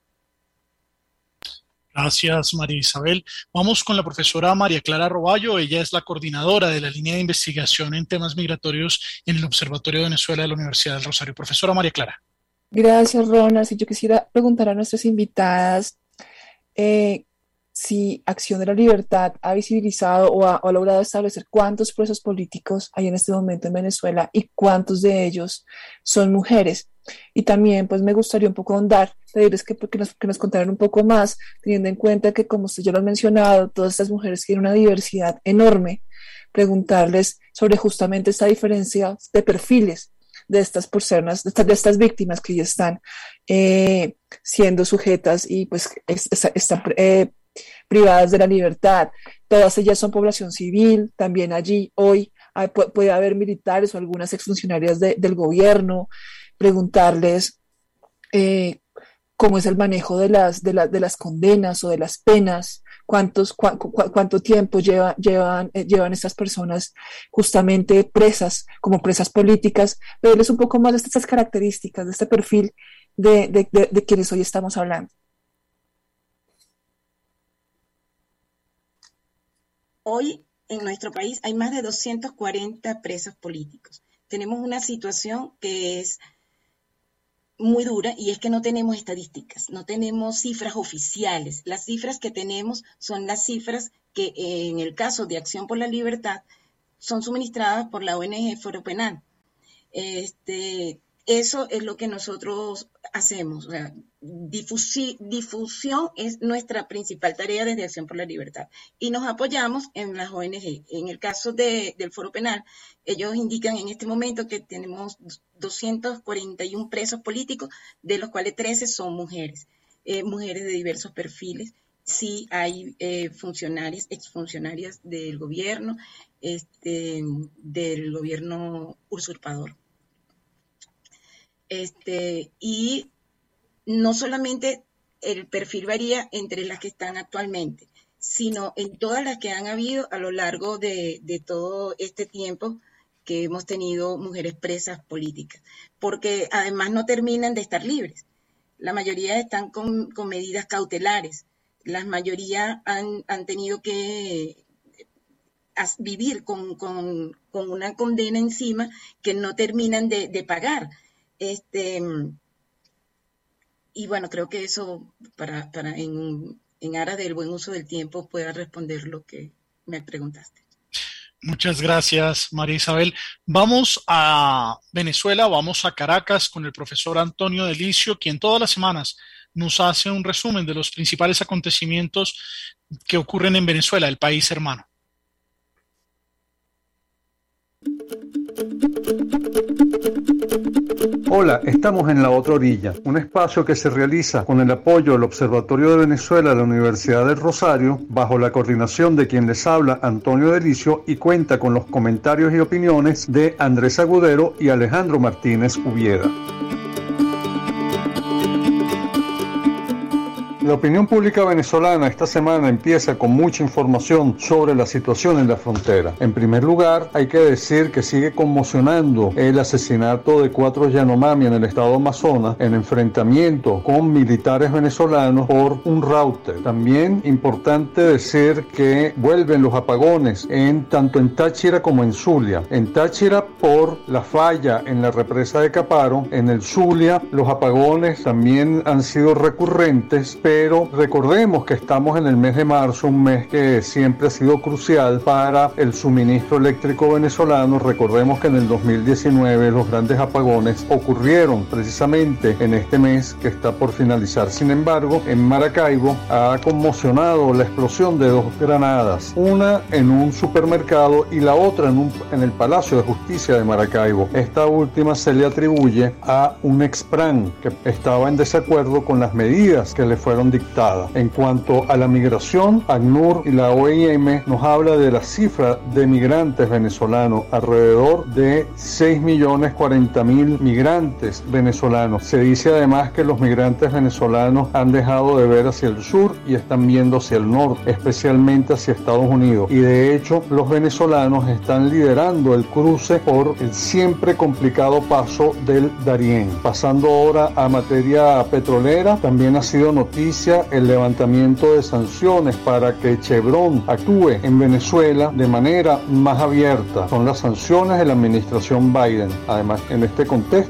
Gracias, María Isabel. Vamos con la profesora María Clara Roballo. Ella es la coordinadora de la línea de investigación en temas migratorios en el Observatorio de Venezuela de la Universidad del Rosario. Profesora María Clara. Gracias, Ronald. Si yo quisiera preguntar a nuestras invitadas, si Acción de la Libertad ha visibilizado o ha logrado establecer cuántos presos políticos hay en este momento en Venezuela y cuántos de ellos son mujeres. Y también pues me gustaría un poco ahondar, pedirles que nos contaran un poco más, teniendo en cuenta que, como usted ya lo ha mencionado, todas estas mujeres tienen una diversidad enorme, preguntarles sobre justamente esta diferencia de perfiles de estas personas, de estas víctimas que ya están siendo sujetas y pues están privadas de la libertad. Todas ellas son población civil, también allí hoy puede haber militares o algunas exfuncionarias del gobierno. Preguntarles cómo es el manejo de las condenas o de las penas, cuánto tiempo llevan estas personas justamente presas, como presas políticas, pedirles un poco más de estas características, de este perfil de quienes hoy estamos hablando. Hoy en nuestro país hay más de 240 presos políticos. Tenemos una situación que es muy dura, y es que no tenemos estadísticas, no tenemos cifras oficiales. Las cifras que tenemos son las cifras que en el caso de Acción por la Libertad son suministradas por la ONG Foro Penal. Eso es lo que nosotros hacemos. O sea, difusión es nuestra principal tarea desde Acción por la Libertad. Y nos apoyamos en las ONG. En el caso del Foro Penal, ellos indican en este momento que tenemos 241 presos políticos, de los cuales 13 son mujeres, mujeres de diversos perfiles. Sí hay funcionarias, exfuncionarias del gobierno usurpador. Y no solamente el perfil varía entre las que están actualmente, sino en todas las que han habido a lo largo de todo este tiempo que hemos tenido mujeres presas políticas, porque además no terminan de estar libres. La mayoría están con medidas cautelares, la mayoría han tenido que vivir con una condena encima que no terminan de pagar. Y bueno, creo que eso para en aras del buen uso del tiempo pueda responder lo que me preguntaste. Muchas gracias, María Isabel. Vamos a Venezuela, vamos a Caracas con el profesor Antonio Delicio, quien todas las semanas nos hace un resumen de los principales acontecimientos que ocurren en Venezuela, el país hermano. Hola, estamos en La Otra Orilla, un espacio que se realiza con el apoyo del Observatorio de Venezuela de la Universidad del Rosario, bajo la coordinación de quien les habla, Antonio Delicio, y cuenta con los comentarios y opiniones de Andrés Agudero y Alejandro Martínez Ubieda. La opinión pública venezolana esta semana empieza con mucha información sobre la situación en la frontera. En primer lugar, hay que decir que sigue conmocionando el asesinato de 4 Yanomami en el estado Amazonas en enfrentamiento con militares venezolanos por un router. También importante decir que vuelven los apagones tanto en Táchira como en Zulia. En Táchira por la falla en la represa de Caparo, en el Zulia los apagones también han sido recurrentes, pero recordemos que estamos en el mes de marzo, un mes que siempre ha sido crucial para el suministro eléctrico venezolano. Recordemos que en el 2019 los grandes apagones ocurrieron precisamente en este mes que está por finalizar. Sin embargo, en Maracaibo ha conmocionado la explosión de 2 granadas, una en un supermercado y la otra en el Palacio de Justicia de Maracaibo. Esta última se le atribuye a un expran que estaba en desacuerdo con las medidas que le fueron dictadas. En cuanto a la migración, ACNUR y la OIM nos habla de la cifra de migrantes venezolanos, alrededor de 6.040.000 migrantes venezolanos. Se dice además que los migrantes venezolanos han dejado de ver hacia el sur y están viendo hacia el norte, especialmente hacia Estados Unidos. Y de hecho, los venezolanos están liderando el cruce por el siempre complicado paso del Darién. Pasando ahora a materia petrolera, también ha sido noticia el levantamiento de sanciones para que Chevron actúe en Venezuela de manera más abierta. Son las sanciones de la administración Biden. Además, en este contexto,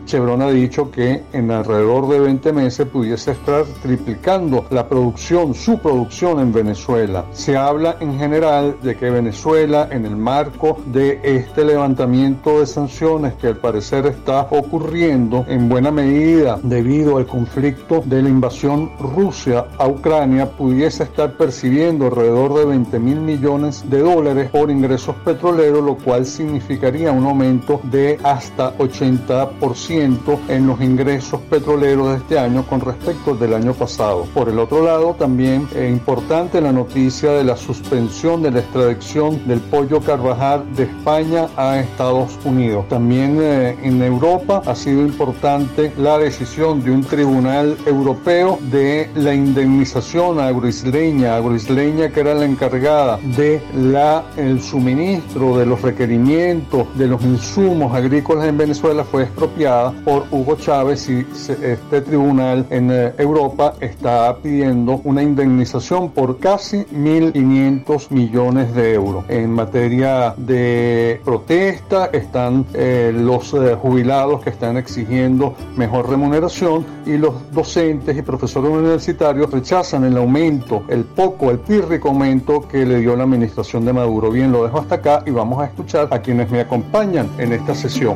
Chevron ha dicho que en alrededor de 20 meses pudiese estar triplicando su producción en Venezuela. Se habla en general de que Venezuela, en el marco de este levantamiento de sanciones que al parecer está ocurriendo en buena medida debido al conflicto de la invasión Rusia a Ucrania, pudiese estar percibiendo alrededor de 20.000 millones de dólares por ingresos petroleros, lo cual significaría un aumento de hasta 80% en los ingresos petroleros de este año con respecto del año pasado. Por el otro lado, también es importante la noticia de la suspensión de la extradición del pollo Carvajal de España a Estados Unidos. También en Europa ha sido importante la decisión de un tribunal europeo de la indemnización a Agroisleña, que era la encargada de el suministro de los requerimientos de los insumos agrícolas en Venezuela, fue expropiada por Hugo Chávez, y este tribunal en Europa está pidiendo una indemnización por casi 1.500 millones de euros. En materia de protesta están los jubilados que están exigiendo mejor remuneración, y los docentes y profesores universitarios rechazan el aumento, el pírrico aumento que le dio la administración de Maduro. Bien, lo dejo hasta acá y vamos a escuchar a quienes me acompañan en esta sesión.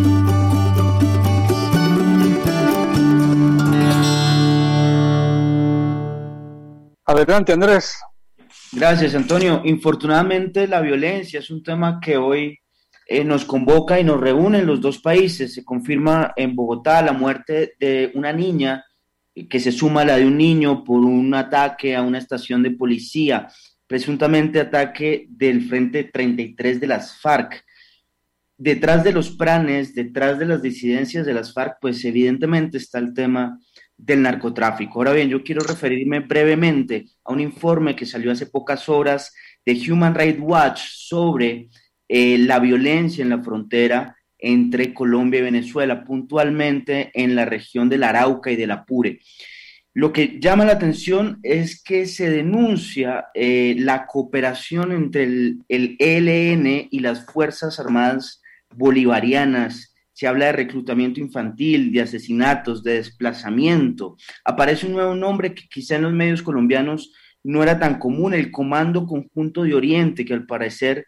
Adelante, Andrés. Gracias, Antonio. Infortunadamente, la violencia es un tema que hoy nos convoca y nos reúne en los dos países. Se confirma en Bogotá la muerte de una niña, que se suma a la de un niño por un ataque a una estación de policía, presuntamente ataque del Frente 33 de las FARC. Detrás de los planes, detrás de las disidencias de las FARC, pues evidentemente está el tema del narcotráfico. Ahora bien, yo quiero referirme brevemente a un informe que salió hace pocas horas de Human Rights Watch sobre la violencia en la frontera entre Colombia y Venezuela, puntualmente en la región del Arauca y del Apure. Lo que llama la atención es que se denuncia la cooperación entre el ELN y las Fuerzas Armadas Bolivarianas. Se habla de reclutamiento infantil, de asesinatos, de desplazamiento. Aparece un nuevo nombre que quizá en los medios colombianos no era tan común, el Comando Conjunto de Oriente, que al parecer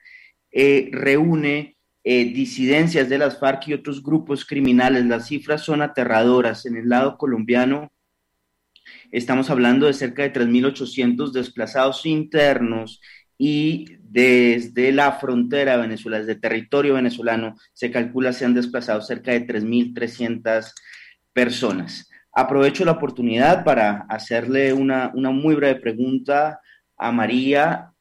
reúne disidencias de las FARC y otros grupos criminales. Las cifras son aterradoras. En el lado colombiano estamos hablando de cerca de 3.800 desplazados internos, y desde la frontera de Venezuela, desde el territorio venezolano, se calcula se han desplazado cerca de 3.300 personas. Aprovecho la oportunidad para hacerle una muy breve pregunta a María,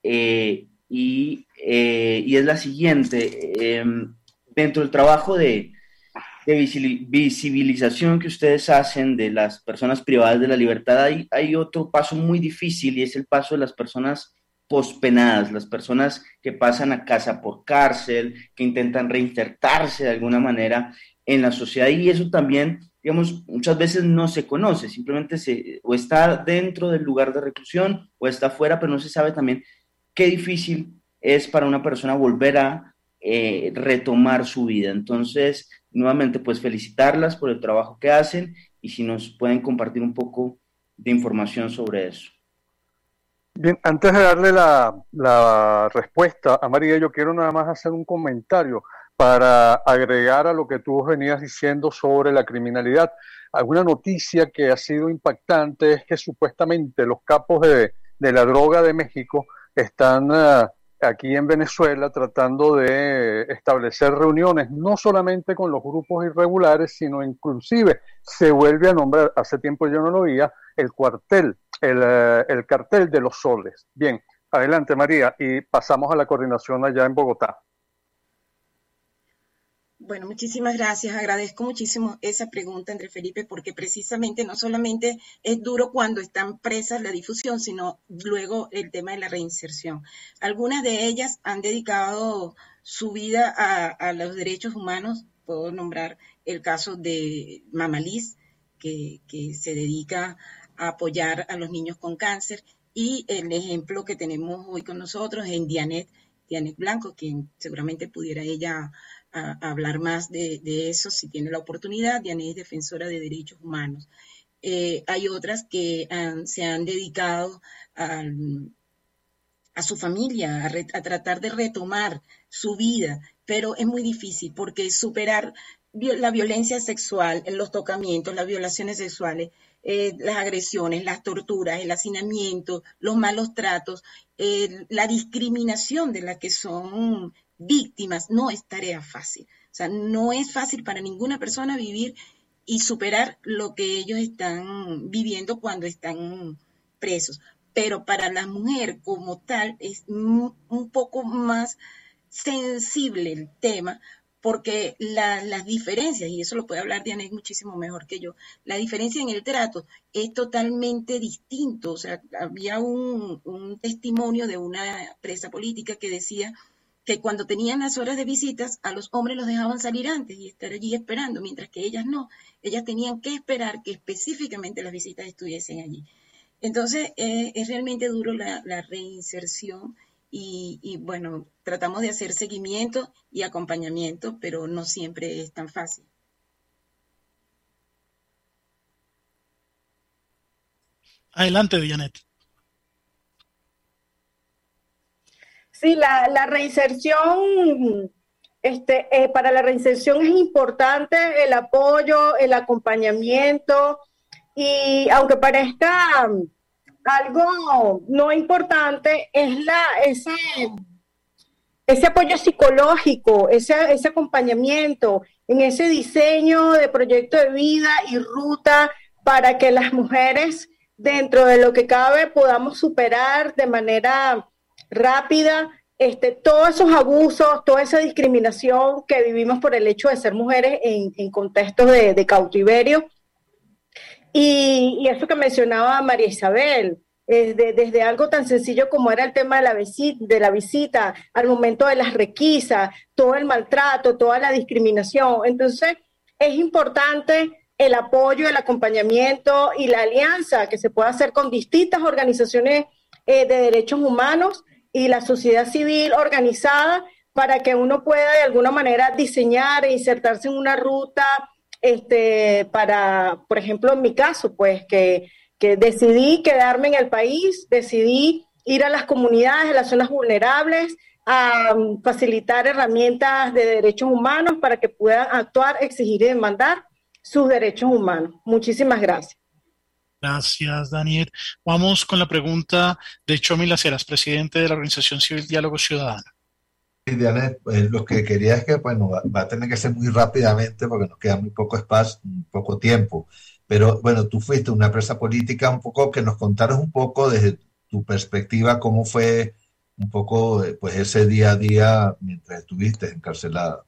y es la siguiente. Dentro del trabajo de visibilización que ustedes hacen de las personas privadas de la libertad, hay otro paso muy difícil, y es el paso de las personas pospenadas, las personas que pasan a casa por cárcel, que intentan reinsertarse de alguna manera en la sociedad, y eso también, digamos, muchas veces no se conoce, simplemente o está dentro del lugar de reclusión o está fuera, pero no se sabe también qué difícil es para una persona volver a retomar su vida. Entonces, nuevamente, pues felicitarlas por el trabajo que hacen, y si nos pueden compartir un poco de información sobre eso. Bien, antes de darle la respuesta a María, yo quiero nada más hacer un comentario para agregar a lo que tú venías diciendo sobre la criminalidad. Alguna noticia que ha sido impactante es que supuestamente los capos de la droga de México están aquí en Venezuela tratando de establecer reuniones, no solamente con los grupos irregulares, sino inclusive se vuelve a nombrar, hace tiempo yo no lo oía, el cartel de los soles. Bien, adelante María, y pasamos a la coordinación allá en Bogotá. Bueno, muchísimas gracias. Agradezco muchísimo esa pregunta, Andrés Felipe, porque precisamente no solamente es duro cuando están presas la difusión, sino luego el tema de la reinserción. Algunas de ellas han dedicado su vida a los derechos humanos. Puedo nombrar el caso de Mama Liz, que se dedica a apoyar a los niños con cáncer, y el ejemplo que tenemos hoy con nosotros en Dianet, Dianet Blanco, quien seguramente pudiera ella a hablar más de eso si tiene la oportunidad. Dianet es defensora de derechos humanos. Hay otras que se han dedicado a su familia, a tratar de retomar su vida, pero es muy difícil porque superar la violencia sexual, los tocamientos, las violaciones sexuales, las agresiones, las torturas, el hacinamiento, los malos tratos, la discriminación de la que son víctimas, no es tarea fácil. O sea, no es fácil para ninguna persona vivir y superar lo que ellos están viviendo cuando están presos. Pero para la mujer como tal es un poco más sensible el tema, porque las diferencias, y eso lo puede hablar Dianet muchísimo mejor que yo, la diferencia en el trato es totalmente distinto. O sea, había un testimonio de una presa política que decía que cuando tenían las horas de visitas, a los hombres los dejaban salir antes y estar allí esperando, mientras que ellas no. Ellas tenían que esperar que específicamente las visitas estuviesen allí. Entonces, es realmente duro la reinserción y bueno, tratamos de hacer seguimiento y acompañamiento, pero no siempre es tan fácil. Adelante, Dianet. Sí, la reinserción, para la reinserción es importante el apoyo, el acompañamiento, y aunque parezca algo no importante, es ese apoyo psicológico, ese acompañamiento en ese diseño de proyecto de vida y ruta para que las mujeres, dentro de lo que cabe, podamos superar de manera rápida todos esos abusos, toda esa discriminación que vivimos por el hecho de ser mujeres en contextos de cautiverio. Y eso que mencionaba María Isabel, desde algo tan sencillo como era el tema de la visita, al momento de las requisas, todo el maltrato, toda la discriminación. Entonces, es importante el apoyo, el acompañamiento y la alianza que se pueda hacer con distintas organizaciones de derechos humanos y la sociedad civil organizada para que uno pueda de alguna manera diseñar e insertarse en una ruta para, por ejemplo, en mi caso, pues que decidí quedarme en el país, decidí ir a las comunidades, a las zonas vulnerables, a facilitar herramientas de derechos humanos para que puedan actuar, exigir y demandar sus derechos humanos. Muchísimas gracias. Gracias, Daniel. Vamos con la pregunta de Chomi Laceras, presidente de la Organización Civil Diálogo Ciudadano. Dianet, lo que quería es que, bueno, va a tener que ser muy rápidamente porque nos queda muy poco espacio, poco tiempo. Pero, bueno, tú fuiste una presa política, un poco que nos contaras un poco desde tu perspectiva cómo fue un poco, pues, ese día a día mientras estuviste encarcelada.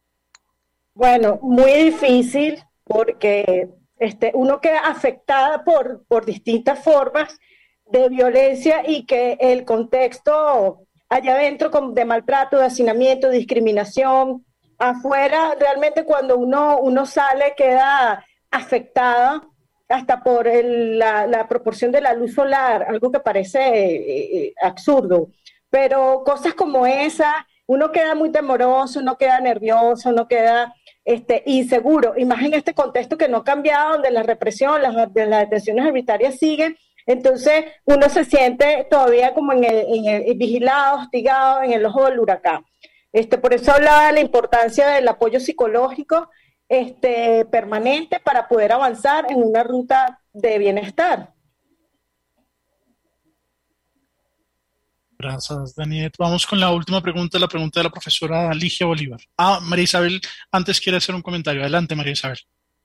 Bueno, muy difícil porque uno queda afectada por distintas formas de violencia y que el contexto allá adentro de maltrato, de hacinamiento, de discriminación, afuera realmente cuando uno sale queda afectada hasta por la proporción de la luz solar, algo que parece absurdo, pero cosas como esa, uno queda muy temoroso, uno queda nervioso, uno queda inseguro, y más en este contexto que no ha cambiado, donde la represión, las detenciones arbitrarias siguen. Entonces uno se siente todavía como en el vigilado, hostigado, en el ojo del huracán. Por eso hablaba de la importancia del apoyo psicológico permanente para poder avanzar en una ruta de bienestar. Gracias, Daniel. Vamos con la última pregunta, la pregunta de la profesora Ligia Bolívar. María Isabel, antes quiere hacer un comentario. Adelante, María Isabel.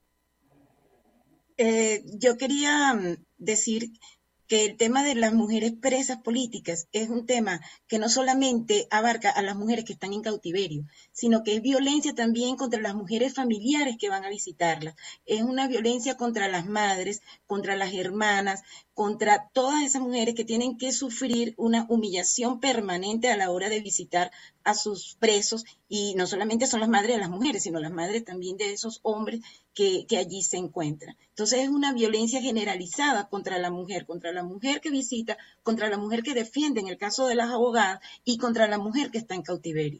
Yo quería decir que el tema de las mujeres presas políticas es un tema que no solamente abarca a las mujeres que están en cautiverio, sino que es violencia también contra las mujeres familiares que van a visitarlas. Es una violencia contra las madres, contra las hermanas, contra todas esas mujeres que tienen que sufrir una humillación permanente a la hora de visitar a sus presos, y no solamente son las madres de las mujeres, sino las madres también de esos hombres que allí se encuentran. Entonces es una violencia generalizada contra la mujer que visita, contra la mujer que defiende en el caso de las abogadas y contra la mujer que está en cautiverio.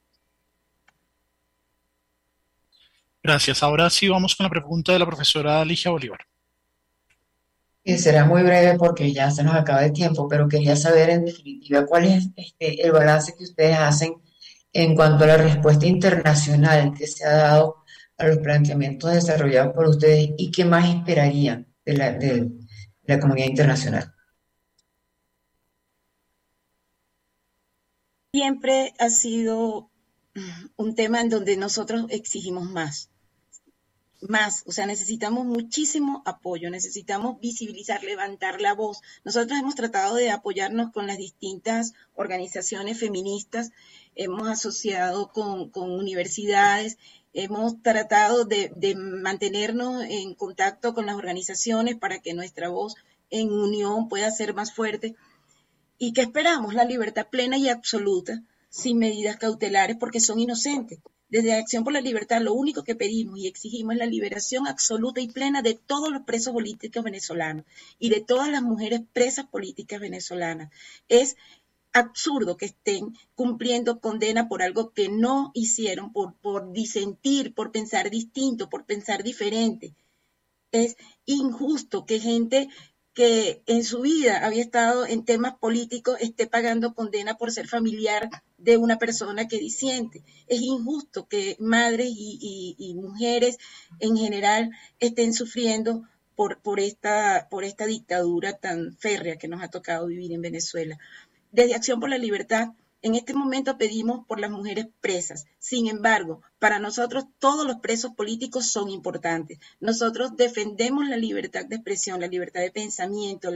Gracias. Ahora sí vamos con la pregunta de la profesora Ligia Bolívar. Y será muy breve porque ya se nos acaba el tiempo, pero quería saber en definitiva cuál es el balance que ustedes hacen en cuanto a la respuesta internacional que se ha dado a los planteamientos desarrollados por ustedes y qué más esperarían de la comunidad internacional. Siempre ha sido un tema en donde nosotros exigimos más, o sea, necesitamos muchísimo apoyo, necesitamos visibilizar, levantar la voz. Nosotros hemos tratado de apoyarnos con las distintas organizaciones feministas, hemos asociado con universidades, hemos tratado de mantenernos en contacto con las organizaciones para que nuestra voz en unión pueda ser más fuerte. ¿Y qué esperamos? La libertad plena y absoluta, sin medidas cautelares, porque son inocentes. Desde Acción por la Libertad, lo único que pedimos y exigimos es la liberación absoluta y plena de todos los presos políticos venezolanos y de todas las mujeres presas políticas venezolanas. Es absurdo que estén cumpliendo condena por algo que no hicieron, por disentir, por pensar distinto, por pensar diferente. Es injusto que gente que en su vida había estado en temas políticos esté pagando condena por ser familiar de una persona que disiente. Es injusto que madres y mujeres en general estén sufriendo por esta dictadura tan férrea que nos ha tocado vivir en Venezuela. Desde Acción por la Libertad, en este momento pedimos por las mujeres presas. Sin embargo, para nosotros todos los presos políticos son importantes. Nosotros defendemos la libertad de expresión, la libertad de pensamiento,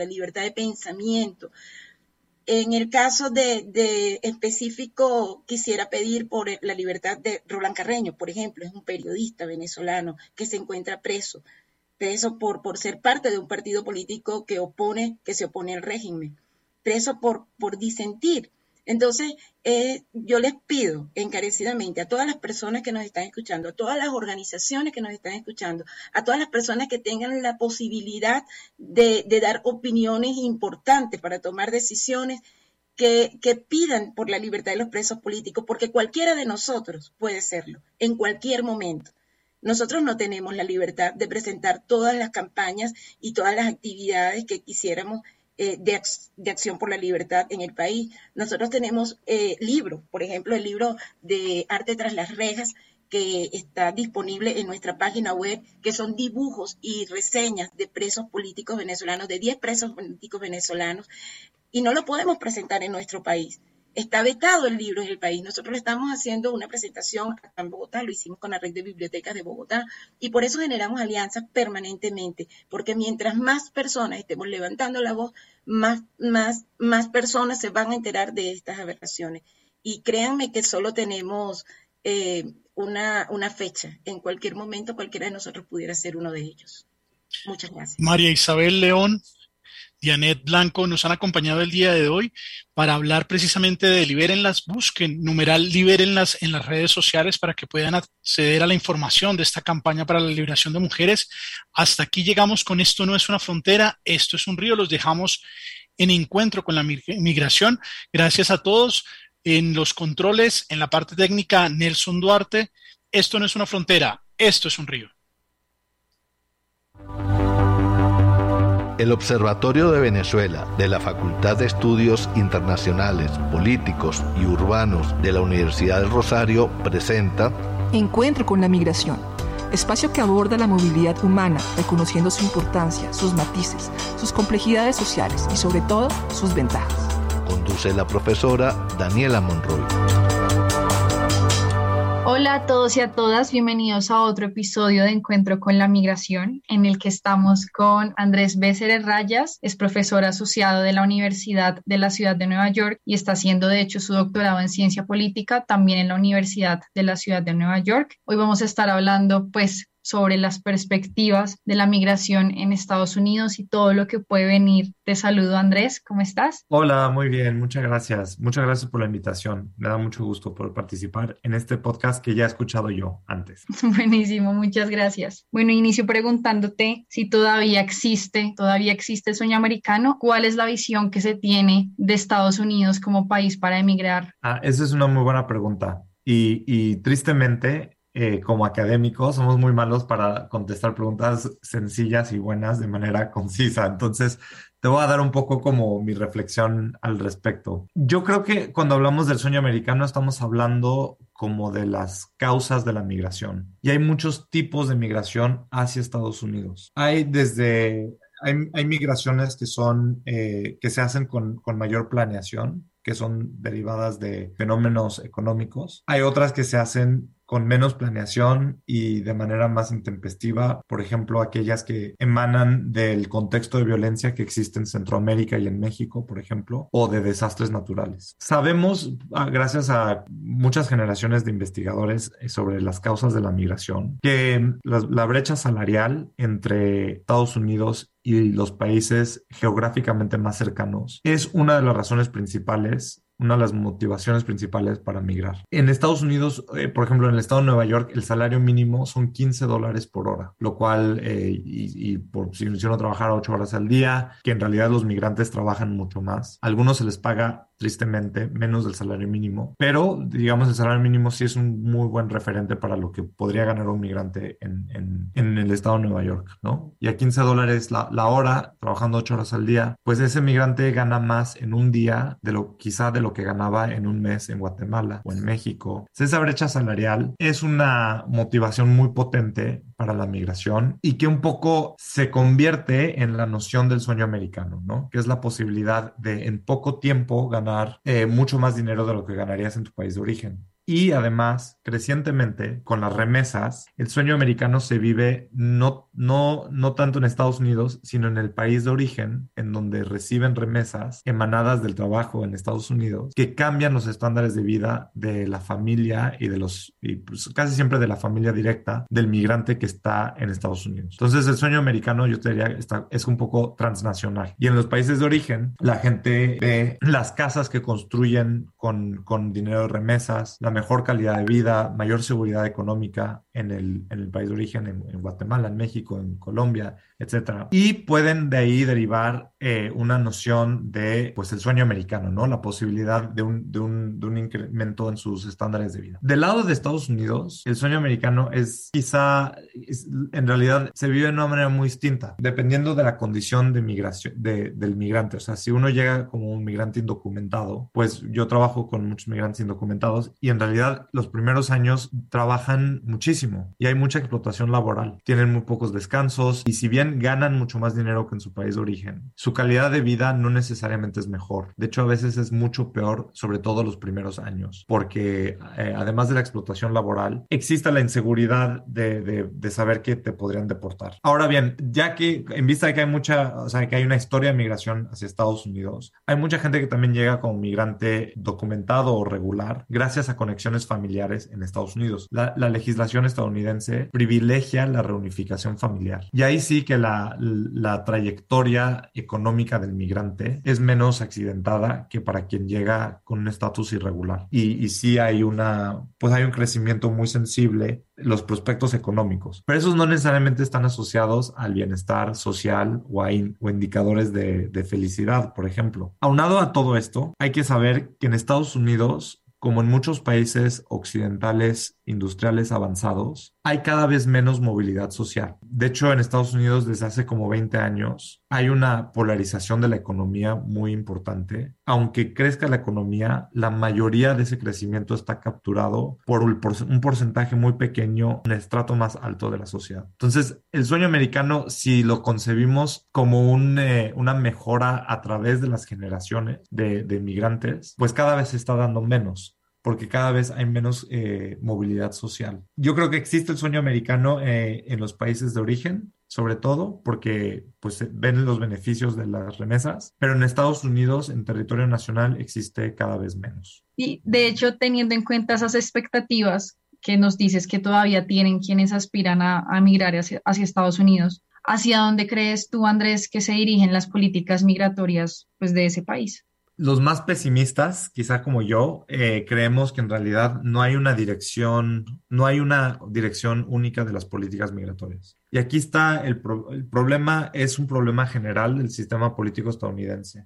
En el caso de específico, quisiera pedir por la libertad de Roland Carreño, por ejemplo, es un periodista venezolano que se encuentra preso por ser parte de un partido político que se opone al régimen, preso por disentir. Entonces, yo les pido encarecidamente a todas las personas que nos están escuchando, a todas las organizaciones que nos están escuchando, a todas las personas que tengan la posibilidad de dar opiniones importantes para tomar decisiones, que pidan por la libertad de los presos políticos, porque cualquiera de nosotros puede serlo, en cualquier momento. Nosotros no tenemos la libertad de presentar todas las campañas y todas las actividades que quisiéramos de Acción por la Libertad en el país. Nosotros tenemos libros, por ejemplo, el libro de Arte tras las rejas, que está disponible en nuestra página web, que son dibujos y reseñas de presos políticos venezolanos, de 10 presos políticos venezolanos, y no lo podemos presentar en nuestro país. Está vetado el libro en el país. Nosotros le estamos haciendo una presentación acá en Bogotá, lo hicimos con la Red de Bibliotecas de Bogotá, y por eso generamos alianzas permanentemente, porque mientras más personas estemos levantando la voz, más personas se van a enterar de estas aberraciones. Y créanme que solo tenemos una fecha. En cualquier momento cualquiera de nosotros pudiera ser uno de ellos. Muchas gracias. María Isabel León, Dianet Blanco nos han acompañado el día de hoy para hablar precisamente de Libérenlas, busquen numeral Libérenlas en las redes sociales para que puedan acceder a la información de esta campaña para la liberación de mujeres. Hasta aquí llegamos con Esto no es una frontera, esto es un río. Los dejamos en Encuentro con la Migración. Gracias a todos. En los controles, en la parte técnica, Nelson Duarte. Esto no es una frontera, esto es un río. El Observatorio de Venezuela de la Facultad de Estudios Internacionales, Políticos y Urbanos de la Universidad del Rosario presenta Encuentro con la Migración, espacio que aborda la movilidad humana, reconociendo su importancia, sus matices, sus complejidades sociales y sobre todo sus ventajas. Conduce la profesora Daniela Monroy. Hola a todos y a todas, bienvenidos a otro episodio de Encuentro con la Migración, en el que estamos con Andrés Béceres Rayas, es profesor asociado de la Universidad de la Ciudad de Nueva York y está haciendo de hecho su doctorado en Ciencia Política también en la Universidad de la Ciudad de Nueva York. Hoy vamos a estar hablando pues sobre las perspectivas de la migración en Estados Unidos y todo lo que puede venir. Te saludo, Andrés, ¿cómo estás? Hola, muy bien, muchas gracias. Muchas gracias por la invitación. Me da mucho gusto poder participar en este podcast que ya he escuchado yo antes. Buenísimo, muchas gracias. Bueno, inicio preguntándote si todavía existe el sueño americano. ¿Cuál es la visión que se tiene de Estados Unidos como país para emigrar? Esa es una muy buena pregunta. Y tristemente, como académicos, somos muy malos para contestar preguntas sencillas y buenas de manera concisa. Entonces, te voy a dar un poco como mi reflexión al respecto. Yo creo que cuando hablamos del sueño americano estamos hablando como de las causas de la migración. Y hay muchos tipos de migración hacia Estados Unidos. Hay migraciones que son, que se hacen con mayor planeación, que son derivadas de fenómenos económicos. Hay otras que se hacen con menos planeación y de manera más intempestiva, por ejemplo, aquellas que emanan del contexto de violencia que existe en Centroamérica y en México, por ejemplo, o de desastres naturales. Sabemos, gracias a muchas generaciones de investigadores sobre las causas de la migración, que la brecha salarial entre Estados Unidos y los países geográficamente más cercanos es una de las razones principales, una de las motivaciones principales para migrar. En Estados Unidos, por ejemplo, en el estado de Nueva York, el salario mínimo son $15 por hora, lo cual, si uno trabajara 8 horas al día, que en realidad los migrantes trabajan mucho más. A algunos se les paga tristemente menos del salario mínimo, pero digamos el salario mínimo sí es un muy buen referente para lo que podría ganar un migrante en el estado de Nueva York, ¿no? Y a $15 la hora, trabajando 8 horas al día, pues ese migrante gana más en un día quizá de lo que ganaba en un mes en Guatemala o en México. Esa brecha salarial es una motivación muy potente para la migración y que un poco se convierte en la noción del sueño americano, ¿no? Que es la posibilidad de en poco tiempo ganar mucho más dinero de lo que ganarías en tu país de origen. Y además, crecientemente, con las remesas, el sueño americano se vive no tanto en Estados Unidos, sino en el país de origen, en donde reciben remesas emanadas del trabajo en Estados Unidos, que cambian los estándares de vida de la familia y pues, casi siempre de la familia directa del migrante que está en Estados Unidos. Entonces, el sueño americano, yo te diría, es un poco transnacional. Y en los países de origen, la gente ve las casas que construyen con dinero de remesas, la mejor calidad de vida, mayor seguridad económica en el país de origen, en Guatemala, en México, en Colombia, etcétera. Y pueden de ahí derivar una noción de, pues, el sueño americano, ¿no? La posibilidad de un incremento en sus estándares de vida. Del lado de Estados Unidos, el sueño americano en realidad se vive de una manera muy distinta, dependiendo de la condición de migración del migrante. O sea, si uno llega como un migrante indocumentado, pues yo trabajo con muchos migrantes indocumentados y en realidad los primeros años trabajan muchísimo y hay mucha explotación laboral. Tienen muy pocos descansos y si bien ganan mucho más dinero que en su país de origen, su calidad de vida no necesariamente es mejor. De hecho, a veces es mucho peor, sobre todo los primeros años, porque además de la explotación laboral, existe la inseguridad de saber que te podrían deportar. Ahora bien, ya que en vista de que que hay una historia de migración hacia Estados Unidos, hay mucha gente que también llega como migrante documentado o regular gracias a conexiones familiares en Estados Unidos. La legislación estadounidense privilegia la reunificación familiar. Y ahí sí que la trayectoria económica del migrante es menos accidentada que para quien llega con un estatus irregular. Y sí hay un crecimiento muy sensible en los prospectos económicos. Pero esos no necesariamente están asociados al bienestar social o a indicadores de felicidad, por ejemplo. Aunado a todo esto, hay que saber que en Estados Unidos, como en muchos países occidentales industriales avanzados, hay cada vez menos movilidad social. De hecho, en Estados Unidos desde hace como 20 años hay una polarización de la economía muy importante. Aunque crezca la economía, la mayoría de ese crecimiento está capturado por un porcentaje muy pequeño en el estrato más alto de la sociedad. Entonces, el sueño americano, si lo concebimos como una mejora a través de las generaciones de migrantes, pues cada vez se está dando menos, porque cada vez hay menos movilidad social. Yo creo que existe el sueño americano en los países de origen, sobre todo porque pues ven los beneficios de las remesas, pero en Estados Unidos, en territorio nacional, existe cada vez menos. Y de hecho, teniendo en cuenta esas expectativas, que nos dices que todavía tienen quienes aspiran a migrar hacia Estados Unidos, ¿hacia dónde crees tú, Andrés, que se dirigen las políticas migratorias, pues, de ese país? Los más pesimistas, quizá como yo, creemos que en realidad no hay una dirección única de las políticas migratorias. Y aquí está el problema, es un problema general del sistema político estadounidense.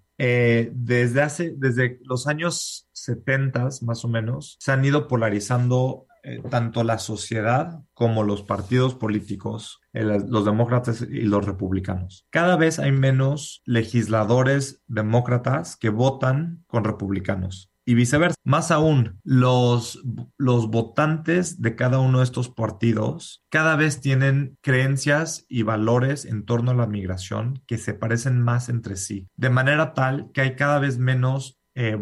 Desde los años 70, más o menos, se han ido polarizando tanto la sociedad como los partidos políticos, los demócratas y los republicanos. Cada vez hay menos legisladores demócratas que votan con republicanos y viceversa. Más aún, los votantes de cada uno de estos partidos cada vez tienen creencias y valores en torno a la migración que se parecen más entre sí, de manera tal que hay cada vez menos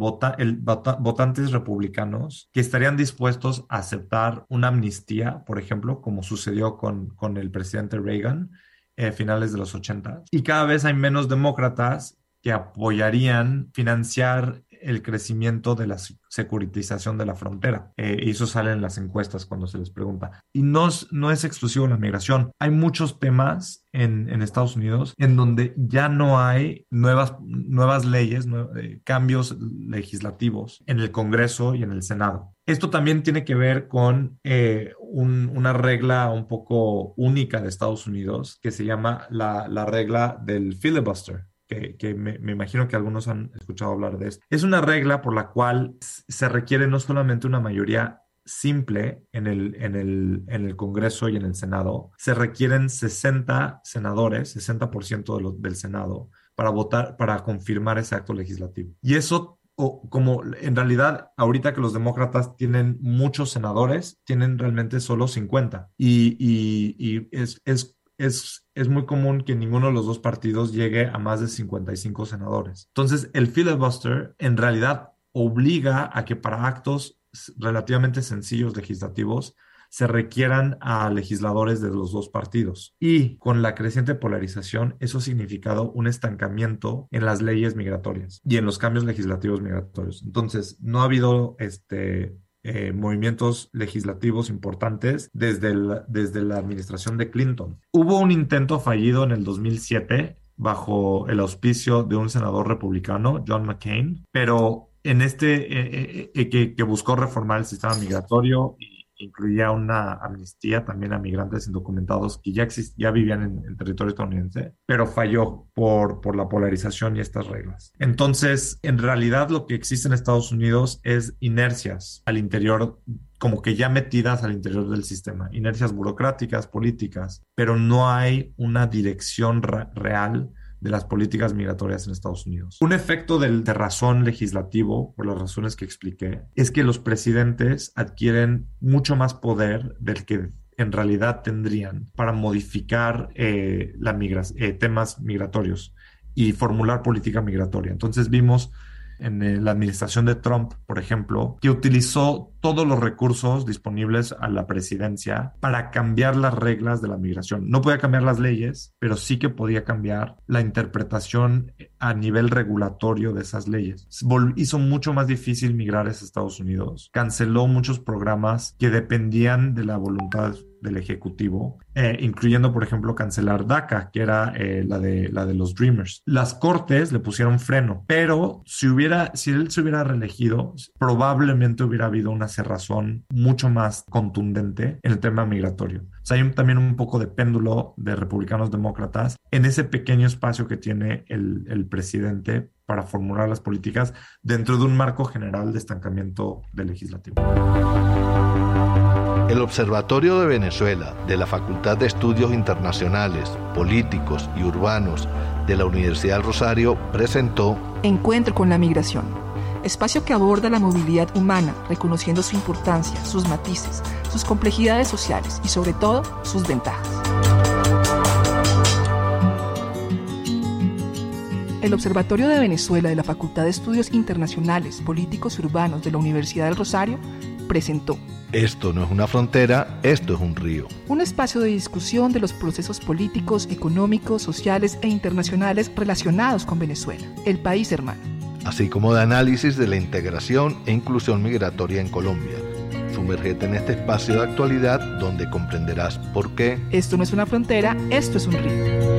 votantes republicanos que estarían dispuestos a aceptar una amnistía, por ejemplo, como sucedió con el presidente Reagan a finales de los 80. Y cada vez hay menos demócratas que apoyarían financiar el crecimiento de la securitización de la frontera. Y eso sale en las encuestas cuando se les pregunta. Y no es exclusivo de la migración. Hay muchos temas en Estados Unidos en donde ya no hay nuevas leyes, cambios legislativos en el Congreso y en el Senado. Esto también tiene que ver con una regla un poco única de Estados Unidos que se llama la regla del filibuster. Que me imagino que algunos han escuchado hablar de esto. Es una regla por la cual se requiere no solamente una mayoría simple en el Congreso y en el Senado, se requieren 60 senadores, 60% del Senado, para votar, para confirmar ese acto legislativo. Y eso, como en realidad, ahorita que los demócratas tienen muchos senadores, tienen realmente solo 50. Y es muy común que ninguno de los dos partidos llegue a más de 55 senadores. Entonces, el filibuster en realidad obliga a que para actos relativamente sencillos legislativos se requieran a legisladores de los dos partidos. Y con la creciente polarización, eso ha significado un estancamiento en las leyes migratorias y en los cambios legislativos migratorios. Entonces, no ha habido movimientos legislativos importantes desde la administración de Clinton. Hubo un intento fallido en el 2007 bajo el auspicio de un senador republicano, John McCain, pero en que buscó reformar el sistema migratorio y incluía una amnistía también a migrantes indocumentados que ya vivían en territorio estadounidense, pero falló por la polarización y estas reglas. Entonces, en realidad lo que existe en Estados Unidos es inercias al interior, como que ya metidas al interior del sistema, inercias burocráticas, políticas, pero no hay una dirección real de las políticas migratorias en Estados Unidos. Un efecto de razón legislativo, por las razones que expliqué, es que los presidentes adquieren mucho más poder del que en realidad tendrían para modificar temas migratorios y formular política migratoria. Entonces vimos en la administración de Trump, por ejemplo, que utilizó todos los recursos disponibles a la presidencia para cambiar las reglas de la migración. No podía cambiar las leyes, pero sí que podía cambiar la interpretación a nivel regulatorio de esas leyes. Hizo mucho más difícil migrar a Estados Unidos. Canceló muchos programas que dependían de la voluntad del Ejecutivo, incluyendo, por ejemplo, cancelar DACA, que era la de los Dreamers. Las Cortes le pusieron freno, pero si él se hubiera reelegido, probablemente hubiera habido una cerrazón mucho más contundente en el tema migratorio. O sea, hay también un poco de péndulo de republicanos demócratas en ese pequeño espacio que tiene el presidente para formular las políticas dentro de un marco general de estancamiento del legislativo. El Observatorio de Venezuela de la Facultad de Estudios Internacionales, Políticos y Urbanos de la Universidad del Rosario presentó Encuentro con la migración, espacio que aborda la movilidad humana, reconociendo su importancia, sus matices, sus complejidades sociales y sobre todo sus ventajas. El Observatorio de Venezuela de la Facultad de Estudios Internacionales, Políticos y Urbanos de la Universidad del Rosario presentó Esto no es una frontera, esto es un río. Un espacio de discusión de los procesos políticos, económicos, sociales e internacionales relacionados con Venezuela, el país hermano. Así como de análisis de la integración e inclusión migratoria en Colombia, Sumérgete en este espacio de actualidad donde comprenderás por qué. Esto no es una frontera, esto es un río.